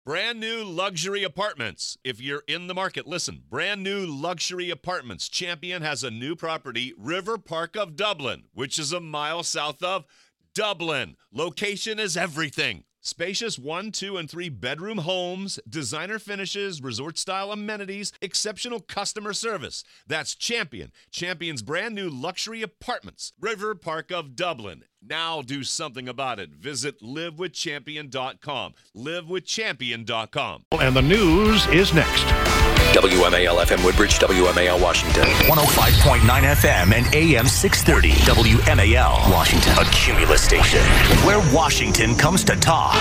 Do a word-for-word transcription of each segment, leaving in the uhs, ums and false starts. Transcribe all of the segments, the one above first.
Brand new luxury apartments. If you're in the market, listen. Brand new luxury apartments. Champion has a new property, River Park of Dublin, which is a mile south of Dublin. Location is everything. Spacious one, two, and three bedroom homes, designer finishes, resort-style amenities, exceptional customer service. That's Champion. Champion's brand new luxury apartments, River Park of Dublin. Now do something about it. Visit live with champion dot com. live with champion dot com. And the news is next. W M A L F M Woodbridge, W M A L Washington. one oh five point nine F M and A M six thirty. W M A L Washington. A Cumulus station where Washington comes to talk.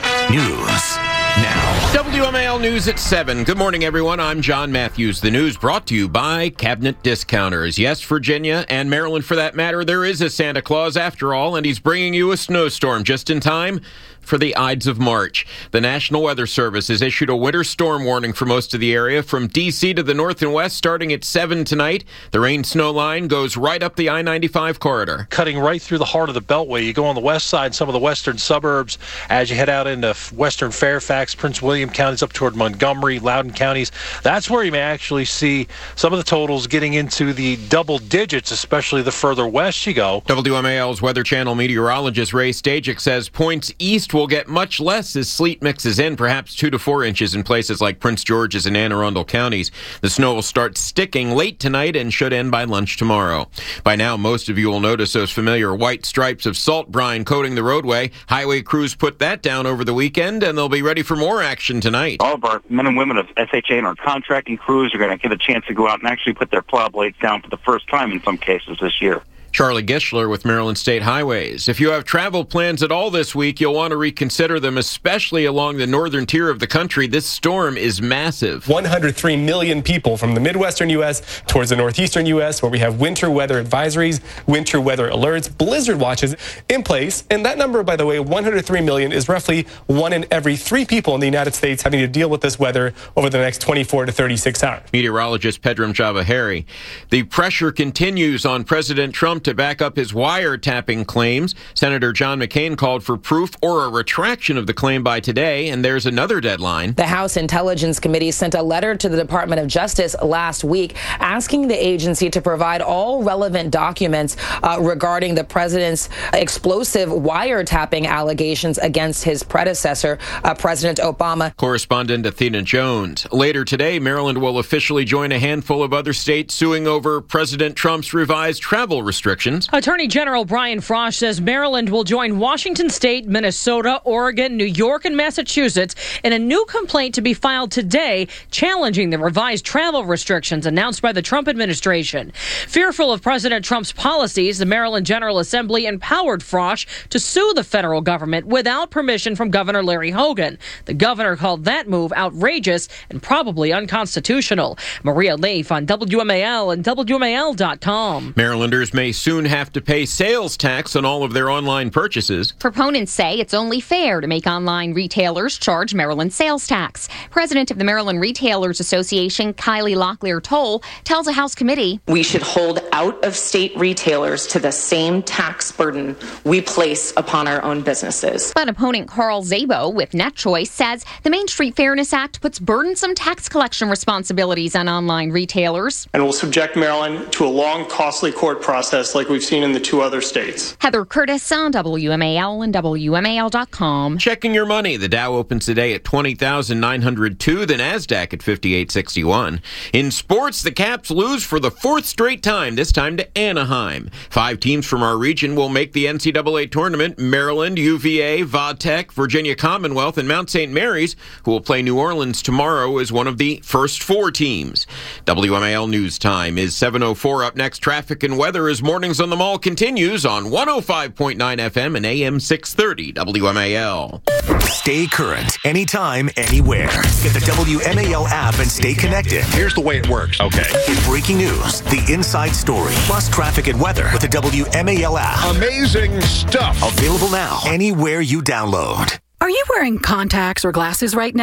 News now. W M A L News at seven. Good morning, everyone. I'm John Matthews. The news brought to you by Cabinet Discounters. Yes, Virginia and Maryland, for that matter, there is a Santa Claus after all, and he's bringing you a snowstorm just in time for the Ides of March. The National Weather Service has issued a winter storm warning for most of the area from D C to the north and west starting at seven tonight. The rain-snow line goes right up the I ninety-five corridor. Cutting right through the heart of the Beltway. You go on the west side, some of the western suburbs, as you head out into western Fairfax, Prince William counties up toward Montgomery, Loudoun counties. That's where you may actually see some of the totals getting into the double digits, especially the further west you go. W M A L's Weather Channel meteorologist Ray Stajic says points east will get much less as sleet mixes in, perhaps two to four inches in places like Prince George's and Anne Arundel counties. The snow will start sticking late tonight and should end by lunch tomorrow. By now, most of you will notice those familiar white stripes of salt brine coating the roadway. Highway crews put that down over the weekend, and they'll be ready for more action tonight. All of our men and women of S H A and our contracting crews are going to get a chance to go out and actually put their plow blades down for the first time in some cases this year. Charlie Gischler with Maryland State Highways. If you have travel plans at all this week, you'll want to reconsider them, especially along the northern tier of the country. This storm is massive. one hundred three million people from the Midwestern U S towards the northeastern U S, where we have winter weather advisories, winter weather alerts, blizzard watches in place. And that number, by the way, one hundred three million, is roughly one in every three people in the United States having to deal with this weather over the next twenty-four to thirty-six hours. Meteorologist Pedram Javaheri. The pressure continues on President Trump to back up his wiretapping claims. Senator John McCain called for proof or a retraction of the claim by today, and there's another deadline. The House Intelligence Committee sent a letter to the Department of Justice last week asking the agency to provide all relevant documents uh, regarding the president's explosive wiretapping allegations against his predecessor, uh, President Obama. Correspondent Athena Jones. Later today, Maryland will officially join a handful of other states suing over President Trump's revised travel restrictions. Attorney General Brian Frosch says Maryland will join Washington State, Minnesota, Oregon, New York, and Massachusetts in a new complaint to be filed today challenging the revised travel restrictions announced by the Trump administration. Fearful of President Trump's policies, the Maryland General Assembly empowered Frosch to sue the federal government without permission from Governor Larry Hogan. The governor called that move outrageous and probably unconstitutional. Maria Leif on W M A L and W M A L dot com. Marylanders may soon have to pay sales tax on all of their online purchases. Proponents say it's only fair to make online retailers charge Maryland sales tax. President of the Maryland Retailers Association, Kylie Locklear-Toll, tells a House committee, we should hold out-of-state retailers to the same tax burden we place upon our own businesses. But opponent Carl Szabo with NetChoice says the Main Street Fairness Act puts burdensome tax collection responsibilities on online retailers. And will subject Maryland to a long, costly court process like we've seen in the two other states. Heather Curtis on W M A L and W M A L dot com. Checking your money. The Dow opens today at twenty thousand nine hundred two, the NASDAQ at fifty-eight sixty-one. In sports, the Caps lose for the fourth straight time, this time to Anaheim. Five teams from our region will make the N C double A tournament. Maryland, U V A, Vodtech, Virginia Commonwealth, and Mount Saint Mary's, who will play New Orleans tomorrow, as one of the first four teams. W M A L News Time is seven oh four. Up next, traffic and weather as Mornings on the Mall continues on one oh five point nine F M and A M six thirty W M A L. Stay current, anytime, anywhere. Get the W M A L app and stay connected. Here's the way it works. Okay. Get breaking news, the inside story, plus traffic and weather with the W M A L app. Amazing stuff. Available now, anywhere you download. Are you wearing contacts or glasses right now?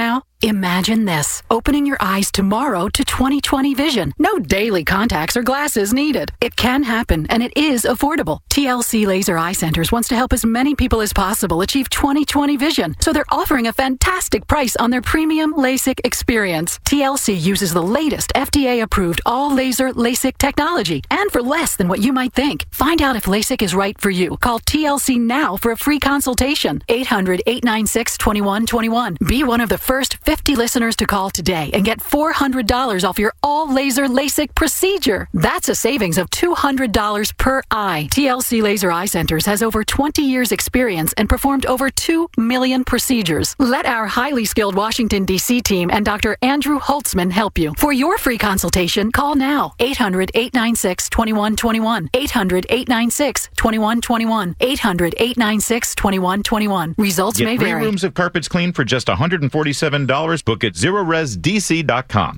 Imagine this, opening your eyes tomorrow to twenty twenty vision. No daily contacts or glasses needed. It can happen, and it is affordable. T L C Laser Eye Centers wants to help as many people as possible achieve twenty twenty vision, so they're offering a fantastic price on their premium LASIK experience. T L C uses the latest F D A-approved all-laser LASIK technology, and for less than what you might think. Find out if LASIK is right for you. Call T L C now for a free consultation. eight hundred, eight nine six, two one two one. Be one of the first fifty listeners to call today and get four hundred dollars off your all-laser LASIK procedure. That's a savings of two hundred dollars per eye. T L C Laser Eye Centers has over twenty years experience and performed over two million procedures. Let our highly skilled Washington, D C team and Doctor Andrew Holtzman help you. For your free consultation, call now. eight hundred, eight nine six, two one two one. eight hundred, eight nine six, two one two one. eight hundred, eight nine six, two one two one. Results Get may three vary. rooms of carpets cleaned for just one hundred forty-seven dollars. Book at zero res d c dot com.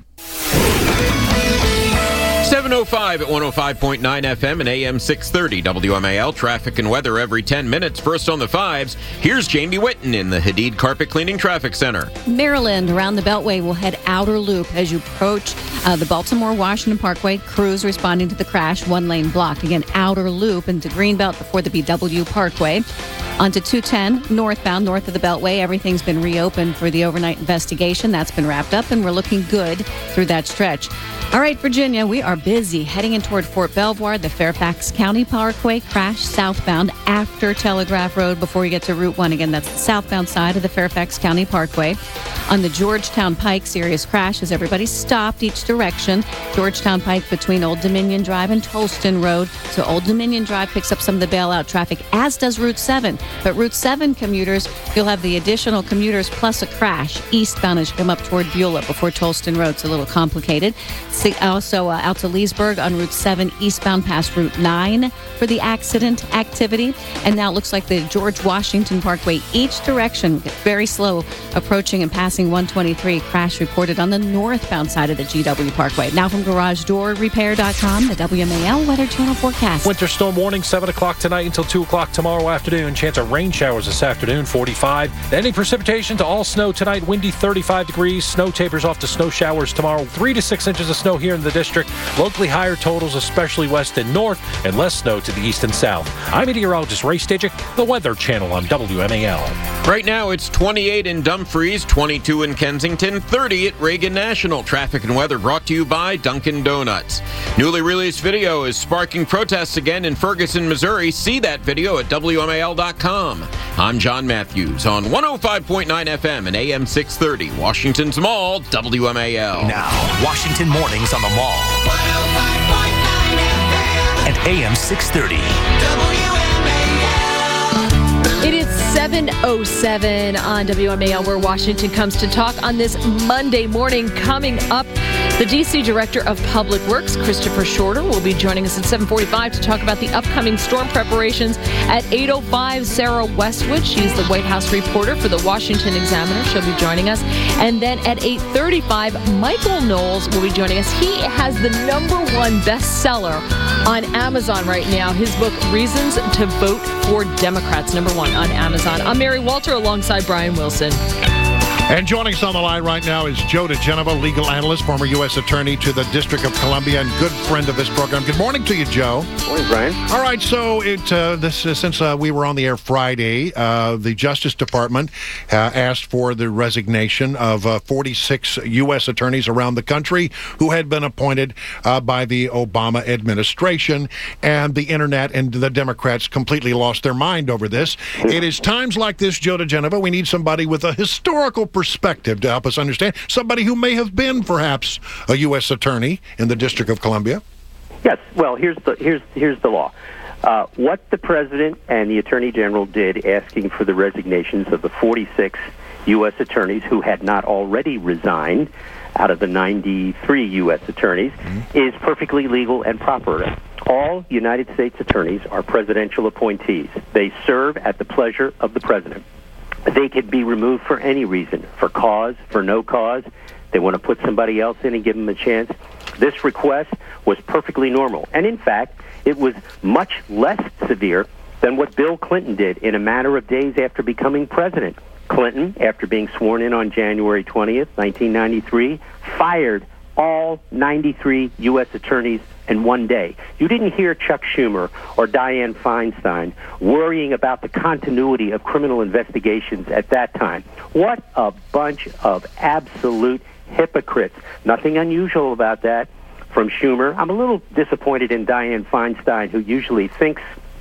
seven oh five at one oh five point nine F M and A M six thirty W M A L. Traffic and weather every ten minutes. First on the fives, here's Jamie Whitten in the Hadid Carpet Cleaning Traffic Center. Maryland around the Beltway will head outer loop as you approach uh, the Baltimore-Washington Parkway. Crews responding to the crash, one lane blocked. Again, outer loop into Greenbelt before the B W Parkway. Onto two ten northbound, north of the Beltway. Everything's been reopened for the overnight investigation. That's been wrapped up, and we're looking good through that stretch. All right, Virginia, we are busy heading in toward Fort Belvoir. The Fairfax County Parkway crash southbound after Telegraph Road before you get to Route one. Again, that's the southbound side of the Fairfax County Parkway. On the Georgetown Pike, serious crash as everybody stopped each direction. Georgetown Pike between Old Dominion Drive and Tolston Road. So Old Dominion Drive picks up some of the bailout traffic, as does Route seven. But Route seven commuters, you'll have the additional commuters plus a crash eastbound as you come up toward Beulah before Tolston Road. It's a little complicated. Also uh, out to Leesburg on Route seven eastbound past Route nine for the accident activity. And now it looks like the George Washington Parkway, each direction, very slow approaching and passing one twenty-three. Crash reported on the northbound side of the G W Parkway. Now from garage door repair dot com, the W M A L Weather Channel forecast. Winter storm warning, seven o'clock tonight until two o'clock tomorrow afternoon. Chance of rain showers this afternoon, forty-five. Any precipitation to all snow tonight, windy thirty-five degrees. Snow tapers off to snow showers tomorrow. Three to six inches of snow here in the district. Locally higher totals, especially west and north, and less snow to the east and south. I'm meteorologist Ray Stidgick, the Weather Channel on W M A L. Right now, it's twenty-eight in Dumfries, twenty-two in Kensington, thirty at Reagan National. Traffic and weather brought to you by Dunkin' Donuts. Newly released video is sparking protests again in Ferguson, Missouri. See that video at W M A L dot com. I'm John Matthews on one oh five point nine F M and A M six thirty. Washington's Mall, W M A L. Now, Washington Mornings on the Mall. And A M six thirty. It is seven oh seven on W M A L, where Washington comes to talk on this Monday morning. Coming up, the D C Director of Public Works, Christopher Shorter, will be joining us at seven forty-five to talk about the upcoming storm preparations. At eight oh five, Sarah Westwood, she's the White House reporter for the Washington Examiner. She'll be joining us. And then at eight thirty-five, Michael Knowles will be joining us. He has the number one bestseller on Amazon right now. His book, Reasons to Vote for Democrats, number one on Amazon. I'm Mary Walter alongside Brian Wilson. And joining us on the line right now is Joe DeGenova, legal analyst, former U S attorney to the District of Columbia, and good friend of this program. Good morning to you, Joe. Good morning, Brian. All right, so it uh, this uh, since uh, we were on the air Friday, uh, the Justice Department uh, asked for the resignation of uh, forty-six U S attorneys around the country who had been appointed uh, by the Obama administration, and the internet and the Democrats completely lost their mind over this. It is times like this, Joe DeGenova, we need somebody with a historical perspective to help us understand, somebody who may have been perhaps a U S attorney in the District of Columbia. Yes, well, here's the here's here's the law. Uh, what the President and the Attorney General did asking for the resignations of the forty-six U S attorneys who had not already resigned out of the ninety-three U S attorneys mm-hmm. is perfectly legal and proper. All United States attorneys are presidential appointees. They serve at the pleasure of the President. They could be removed for any reason, for cause, for no cause. They want to put somebody else in and give them a chance. This request was perfectly normal. And in fact, it was much less severe than what Bill Clinton did in a matter of days after becoming president. Clinton, after being sworn in on January twentieth, nineteen ninety-three, fired all ninety-three U S attorneys in one day. You didn't hear Chuck Schumer or Dianne Feinstein worrying about the continuity of criminal investigations at that time. What a bunch of absolute hypocrites. Nothing unusual about that from Schumer. I'm a little disappointed in Dianne Feinstein, who usually thinks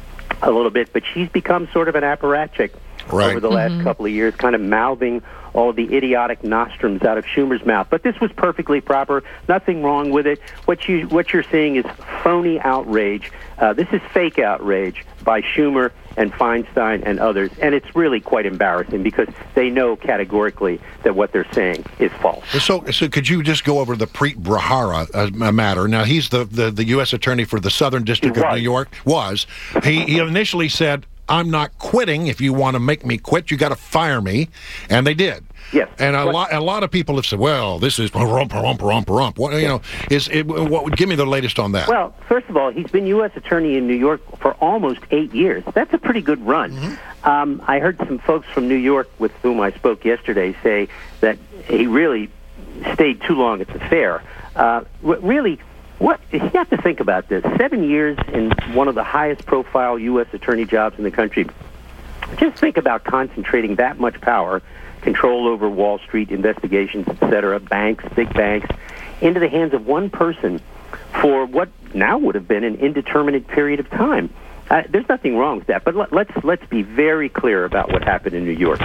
a little bit, but she's become sort of an apparatchik right. over the last Mm-hmm. couple of years, kind of mouthing all the idiotic nostrums out of Schumer's mouth. But this was perfectly proper. Nothing wrong with it. What you what you're seeing is phony outrage. Uh, this is fake outrage by Schumer and Feinstein and others, and it's really quite embarrassing because they know categorically that what they're saying is false. So, so could you just go over the Preet Bharara uh, matter? Now, he's the, the, the U S attorney for the Southern District of New York. Was he? He initially said, "I'm not quitting. If you want to make me quit, you got to fire me," and they did. Yes. And a lot, a lot of people have said, "Well, this is rump, rump, rump, rump." What you know is it? What would give me the latest on that? Well, first of all, he's been U S attorney in New York for almost eight years. That's a pretty good run. Mm-hmm. Um, I heard some folks from New York with whom I spoke yesterday say that he really stayed too long at the fair. Uh, really. What you have to think about this: seven years in one of the highest-profile U S attorney jobs in the country. Just think about concentrating that much power, control over Wall Street investigations, et cetera, banks, big banks, into the hands of one person for what now would have been an indeterminate period of time. Uh, there's nothing wrong with that, but let, let's let's be very clear about what happened in New York.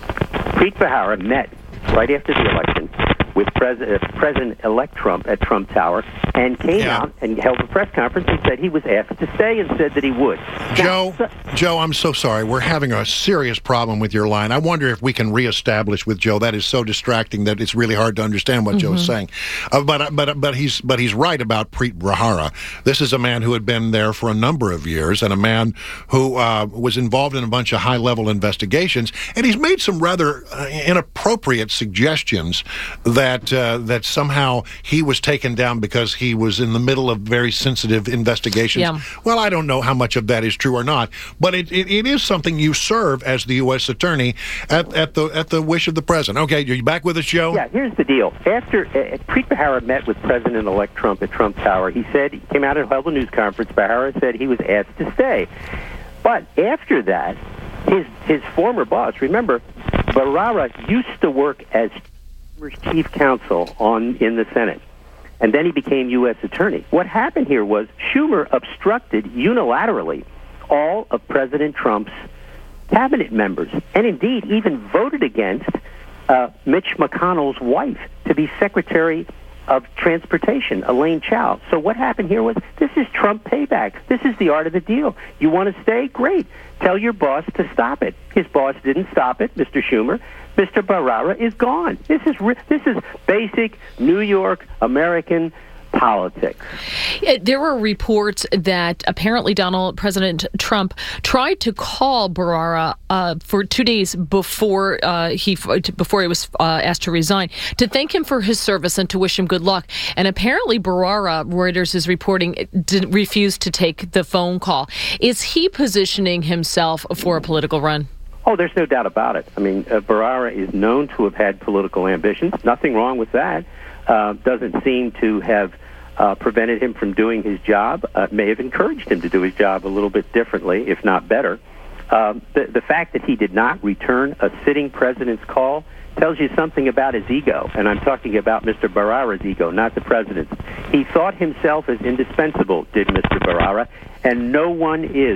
Preet Bharara met right after the election with Pres- uh, President-elect Trump at Trump Tower and came Yeah. out and held a press conference and said he was asked to stay and said that he would. Joe, Joe, I'm so sorry. We're having a serious problem with your line. I wonder if we can reestablish with Joe. That is so distracting that it's really hard to understand what Joe is saying. Uh, but but but he's but he's right about Preet Bharara. This is a man who had been there for a number of years and a man who uh, was involved in a bunch of high-level investigations. And he's made some rather uh, inappropriate suggestions that uh, that somehow he was taken down because he was in the middle of very sensitive investigations. Yeah. Well, I don't know how much of that is true or not, but it, it, it is something you serve as the U S attorney at, at the at the wish of the president. Okay, are you back with us, Joe? Yeah, here's the deal. After uh, Preet Bharara met with President-elect Trump at Trump Tower, he said, he came out and held a news conference. Bharara said he was asked to stay. But after that, his his former boss, remember, Bharara used to work as chief counsel on in the Senate. And then he became U S attorney. What happened here was Schumer obstructed unilaterally all of President Trump's cabinet members, and indeed even voted against uh, Mitch McConnell's wife to be Secretary of Transportation, Elaine Chao. So what happened here was, this is Trump payback. This is the art of the deal. You want to stay? Great. Tell your boss to stop it. His boss didn't stop it, Mister Schumer. Mister Bharara is gone. This is re- this is basic New York American politics. There were reports that apparently Donald President Trump tried to call Bharara uh, for two days before uh, he before he was uh, asked to resign to thank him for his service and to wish him good luck. And apparently Bharara, Reuters is reporting, did, refused to take the phone call. Is he positioning himself for a political run? Oh, there's no doubt about it. I mean, uh, Bharara is known to have had political ambitions. Nothing wrong with that. Uh, doesn't seem to have uh, prevented him from doing his job. Uh, may have encouraged him to do his job a little bit differently, if not better. Um, the, the fact that he did not return a sitting president's call tells you something about his ego, and I'm talking about Mister Bharara's ego, not the president's. He thought himself as indispensable, did Mister Bharara, and no one is.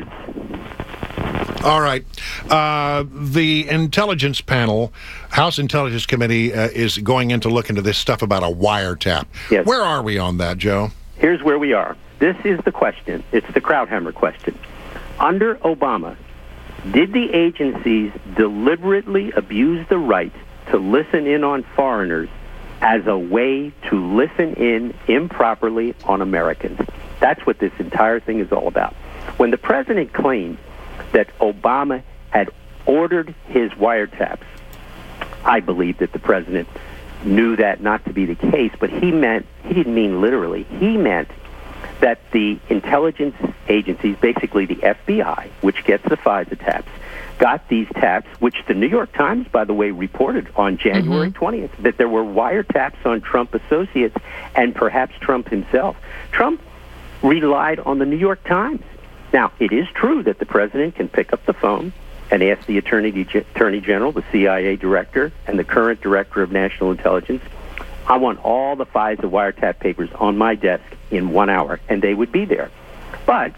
All right. Uh, the Intelligence Panel, House Intelligence Committee, uh, is going in to look into this stuff about a wiretap. Yes. Where are we on that, Joe? Here's where we are. This is the question. It's the Krauthammer question. Under Obama, did the agencies deliberately abuse the right to listen in on foreigners as a way to listen in improperly on Americans? That's what this entire thing is all about. When the president claimed that Obama had ordered his wiretaps, I believe that the president knew that not to be the case, but he meant, he didn't mean literally, he meant that the intelligence agencies, basically the F B I, which gets the FISA taps, got these taps, which the New York Times, by the way, reported on January Mm-hmm. twentieth, that there were wiretaps on Trump associates and perhaps Trump himself. Trump relied on the New York Times. Now, it is true that the president can pick up the phone and ask the Attorney, Attorney General, the C I A director, and the current director of national intelligence, I want all the FISA wiretap papers on my desk in one hour, and they would be there. But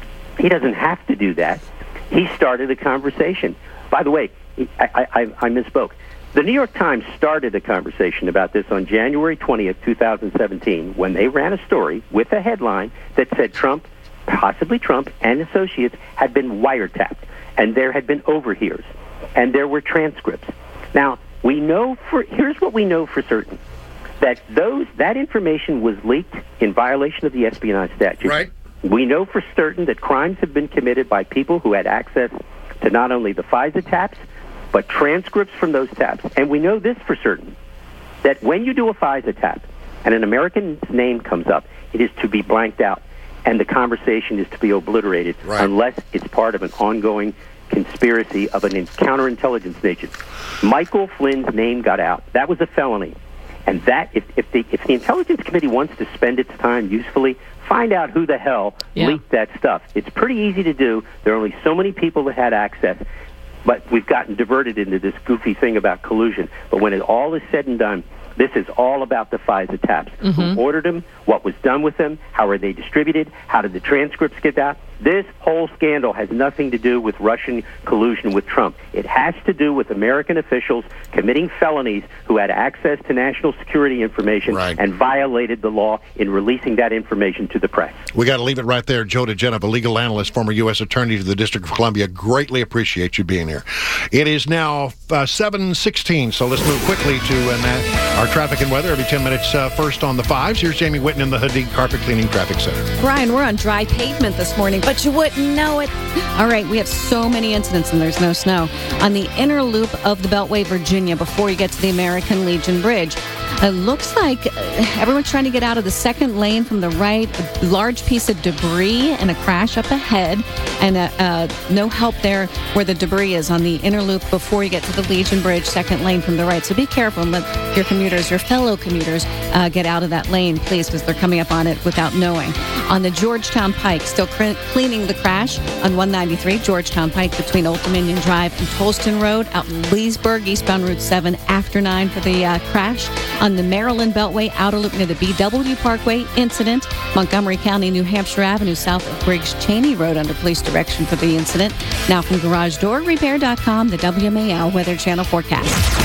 he doesn't have to do that. He started a conversation. By the way, I, I, I misspoke. The New York Times started a conversation about this on January twentieth, twenty seventeen, when they ran a story with a headline that said Trump, possibly Trump and associates, had been wiretapped, and there had been overhears, and there were transcripts. Now, we know for here's what we know for certain, that those that information was leaked in violation of the espionage statute. Right. We know for certain that crimes have been committed by people who had access to not only the FISA taps, but transcripts from those taps. And we know this for certain, that when you do a FISA tap and an American's name comes up, it is to be blanked out, and the conversation is to be obliterated Right. unless it's part of an ongoing conspiracy of an counterintelligence agent. Michael Flynn's name got out. That was a felony. And that, if, if, the, if the Intelligence Committee wants to spend its time usefully, find out who the hell Yeah. leaked that stuff. It's pretty easy to do. There are only so many people that had access. But we've gotten diverted into this goofy thing about collusion. But when it all is said and done, this is all about the FISA taps. Mm-hmm. Who ordered them? What was done with them? How are they distributed? How did the transcripts get out? This whole scandal has nothing to do with Russian collusion with Trump. It has to do with American officials committing felonies who had access to national security information Right. and violated the law in releasing that information to the press. We got to leave it right there. Joe DeGenova, a legal analyst, former U S Attorney to the District of Columbia. Greatly appreciate you being here. It is now uh, seven sixteen, so let's move quickly to uh, our traffic and weather every ten minutes. Uh, first on the fives, here's Jamie Whitten in the Hadid Carpet Cleaning Traffic Center. Brian, we're on dry pavement this morning, but you wouldn't know it. All right, we have so many incidents and there's no snow. On the inner loop of the Beltway, Virginia, before you get to the American Legion Bridge, it looks like uh, everyone's trying to get out of the second lane from the right. A large piece of debris and a crash up ahead, and uh, uh, no help there where the debris is on the inner loop before you get to the Legion Bridge, second lane from the right. So be careful and let your commuters, your fellow commuters, uh, get out of that lane, please, because they're coming up on it without knowing. On the Georgetown Pike, still cr- cleaning the crash on one ninety-three, Georgetown Pike between Old Dominion Drive and Tolston Road, out in Leesburg, eastbound Route seven, after nine for the uh, crash. On the Maryland Beltway, outer loop near the B W Parkway incident, Montgomery County, New Hampshire Avenue, south of Briggs Cheney Road, under police direction for the incident. Now from garage door repair dot com, the W M A L Weather Channel forecast.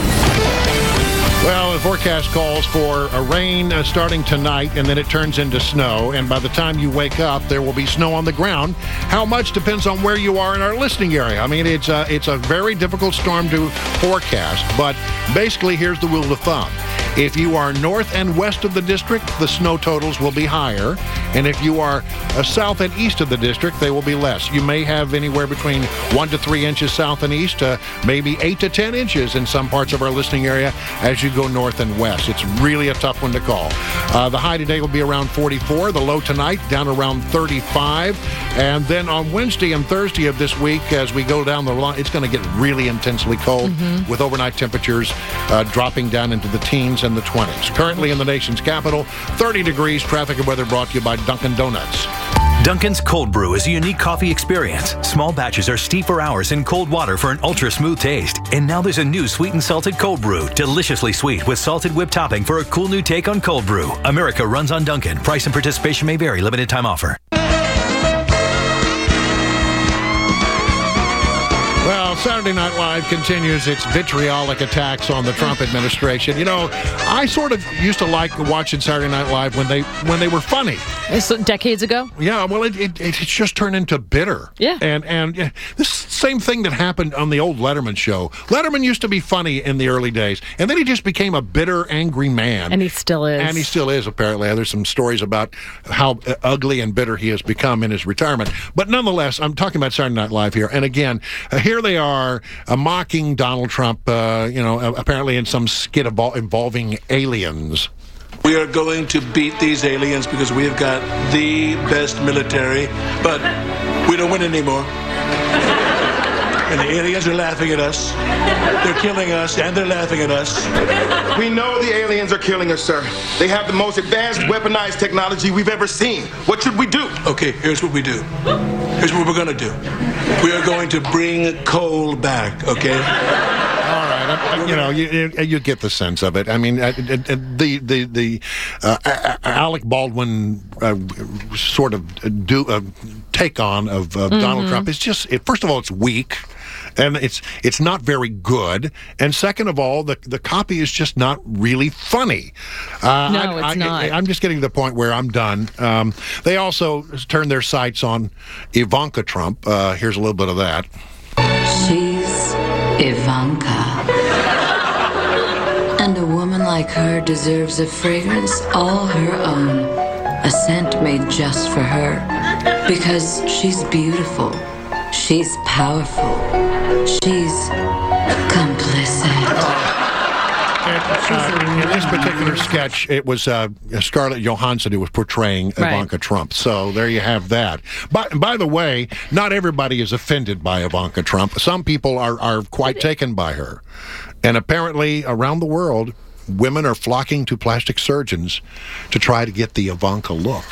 Well, the forecast calls for a rain uh, starting tonight, and then it turns into snow. And by the time you wake up, there will be snow on the ground. How much depends on where you are in our listening area. I mean, it's a, it's a very difficult storm to forecast. But basically, here's the rule of thumb. If you are north and west of the district, the snow totals will be higher. And if you are uh, south and east of the district, they will be less. You may have anywhere between one to three inches south and east, uh, maybe eight to ten inches in some parts of our listening area as you go north and west. It's really a tough one to call. Uh, the high today will be around forty-four. The low tonight down around thirty-five. And then on Wednesday and Thursday of this week, as we go down the line, it's going to get really intensely cold Mm-hmm. with overnight temperatures uh, dropping down into the teens and the twenties. Currently in the nation's capital, thirty degrees. Traffic and weather brought to you by Dunkin' Donuts. Dunkin's Cold Brew is a unique coffee experience. Small batches are steeped for hours in cold water for an ultra-smooth taste. And now there's a new sweet and salted cold brew, deliciously sweet with salted whipped topping for a cool new take on cold brew. America runs on Dunkin'. Price and participation may vary. Limited time offer. Well, Saturday Night Live continues its vitriolic attacks on the Trump administration. You know, I sort of used to like watching Saturday Night Live when they when they were funny. It's decades ago. Yeah, well, it, it it's just turned into bitter. Yeah. And and yeah, this same thing that happened on the old Letterman show. Letterman used to be funny in the early days, and then he just became a bitter, angry man. And he still is. And he still is, apparently. There's some stories about how uh, ugly and bitter he has become in his retirement. But nonetheless, I'm talking about Saturday Night Live here. And again, uh, here they are uh, mocking Donald Trump, uh, you know, uh, apparently in some skit evol- involving aliens. We are going to beat these aliens because we have got the best military, but we don't win anymore. And the aliens are laughing at us. They're killing us, and they're laughing at us. We know the aliens are killing us, sir. They have the most advanced weaponized technology we've ever seen. What should we do? Okay, here's what we do. Here's what we're going to do. We are going to bring coal back, okay? All right, you know, you, you get the sense of it. I mean, uh, the the the uh, Alec Baldwin uh, sort of do uh, take on of uh, mm-hmm. Donald Trump is just. It, first of all, it's weak. And it's it's not very good. And second of all, the the copy is just not really funny. Uh, no, I, it's I, not. I, I'm just getting to the point where I'm done. Um, they also turned their sights on Ivanka Trump. Uh, here's a little bit of that. She's Ivanka. And a woman like her deserves a fragrance all her own. A scent made just for her. Because she's beautiful. She's powerful. She's complicit. Uh, in this particular sketch, it was uh, Scarlett Johansson who was portraying Right. Ivanka Trump. So there you have that. But by the way, not everybody is offended by Ivanka Trump. Some people are, are quite taken by her. And apparently, around the world, women are flocking to plastic surgeons to try to get the Ivanka look.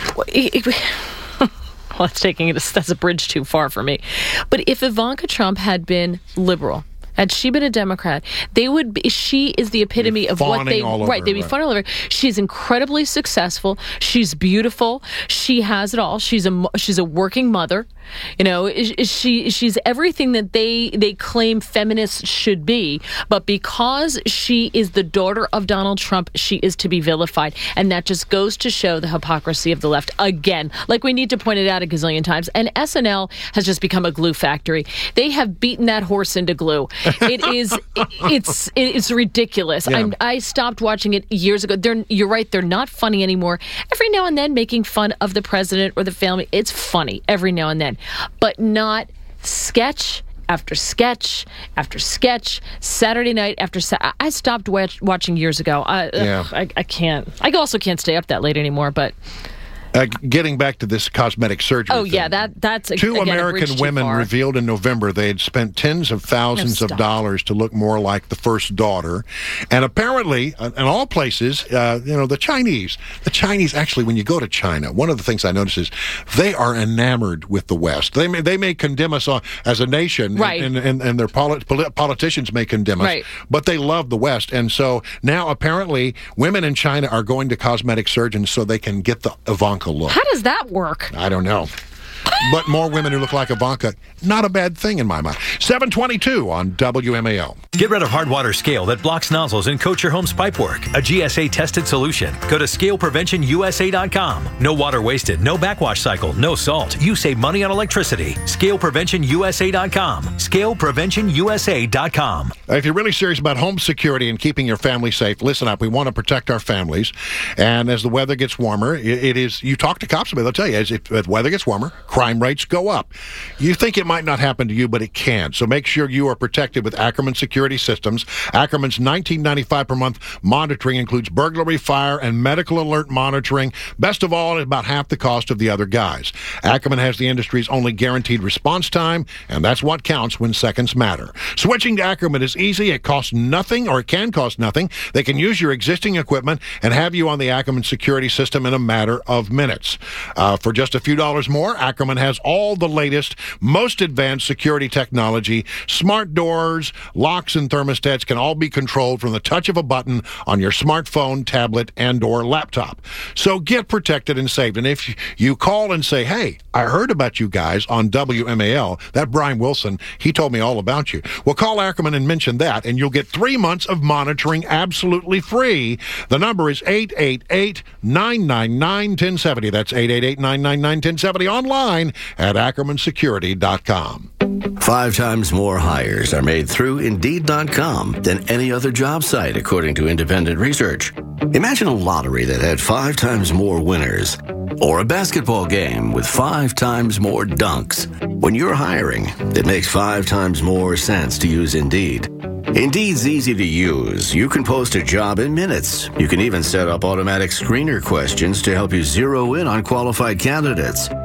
Well, that's taking it. That's a bridge too far for me. But if Ivanka Trump had been liberal, had she been a Democrat, they would be, she is the epitome of what they all over right. They'd be her, right. fawning all over. She's incredibly successful. She's beautiful. She has it all. She's a mo- she's a working mother. You know, is, is she she's everything that they they claim feminists should be. But because she is the daughter of Donald Trump, she is to be vilified, and that just goes to show the hypocrisy of the left again. Like we need to point it out a gazillion times. And S N L has just become a glue factory. They have beaten that horse into glue. It is, it's, it's ridiculous. Yeah. I'm, I stopped watching it years ago. They're, you're right. They're not funny anymore. Every now and then, making fun of the president or the family, it's funny every now and then, but not sketch after sketch after sketch. Saturday night after Sa- I stopped watch, watching years ago. I, Yeah. ugh, I, I can't. I also can't stay up that late anymore. But Uh, getting back to this cosmetic surgery. oh thing. yeah, that that's Two again, a American bridge too women far. revealed in November they had spent tens of thousands No, of stop. dollars to look more like the first daughter. And apparently, uh, in all places, uh, you know, the Chinese, the Chinese actually, when you go to China, one of the things I notice is they are enamored with the West. They may, they may condemn us on, as a nation, Right. and, and, and their polit- polit- politicians may condemn us, Right. but they love the West. And so now apparently women in China are going to cosmetic surgeons so they can get the Ivanka look. How does that work? I don't know. But more women who look like Ivanka, not a bad thing in my mind. seven twenty-two on W M A L. Get rid of hard water scale that blocks nozzles and coats your home's pipework. A G S A-tested solution. Go to scale prevention U S A dot com. No water wasted, no backwash cycle, no salt. You save money on electricity. scale prevention U S A dot com. scale prevention U S A dot com. If you're really serious about home security and keeping your family safe, listen up. We want to protect our families. And as the weather gets warmer, it, it is, you talk to cops, they'll tell you, as if, if the weather gets warmer, crime rates go up. You think it might not happen to you, but it can. So make sure you are protected with Ackerman Security Systems. Ackerman's nineteen ninety-five per month monitoring includes burglary, fire, and medical alert monitoring. Best of all, at about half the cost of the other guys. Ackerman has the industry's only guaranteed response time, and that's what counts when seconds matter. Switching to Ackerman is easy. It costs nothing, or it can cost nothing. They can use your existing equipment and have you on the Ackerman security system in a matter of minutes. Uh, for just a few dollars more, Ackerman has all the latest, most advanced security technology. Smart doors, locks, and thermostats can all be controlled from the touch of a button on your smartphone, tablet, and or laptop. So get protected and saved. And if you call and say, hey, I heard about you guys on W M A L, that Brian Wilson, he told me all about you. Well, call Ackerman and mention that, and you'll get three months of monitoring absolutely free. The number is eight eight eight, nine nine nine, one zero seven zero. That's eight eight eight, nine nine nine, one zero seven zero. Online at ackerman security dot com. Five times more hires are made through Indeed dot com than any other job site, according to independent research. Imagine a lottery that had five times more winners, or a basketball game with five times more dunks. When you're hiring, it makes five times more sense to use Indeed. Indeed's easy to use. You can post a job in minutes. You can even set up automatic screener questions to help you zero in on qualified candidates.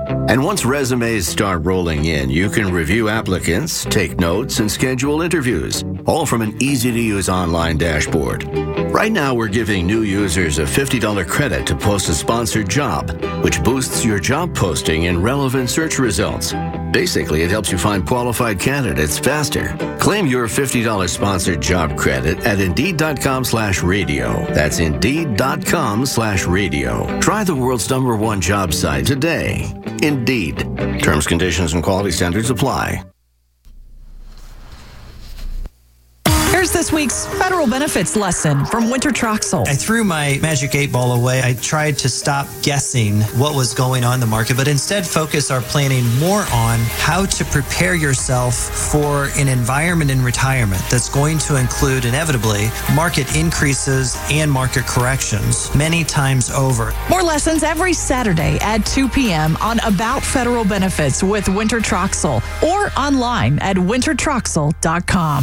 And once resumes start rolling in, you can review applicants, take notes, and schedule interviews, all from an easy-to-use online dashboard. Right now, we're giving new users a fifty dollars credit to post a sponsored job, which boosts your job posting in relevant search results. Basically, it helps you find qualified candidates faster. Claim your fifty dollars sponsored job credit at Indeed.com slash radio. That's Indeed.com slash radio. Try the world's number one job site today. Indeed. Terms, conditions, and quality standards apply. Here's this week's federal benefits lesson from Winter Troxel. I threw my magic eight ball away. I tried to stop guessing what was going on in the market, but instead focus our planning more on how to prepare yourself for an environment in retirement that's going to include inevitably market increases and market corrections many times over. More lessons every Saturday at two p.m. on About Federal Benefits with Winter Troxel or online at winter troxel dot com.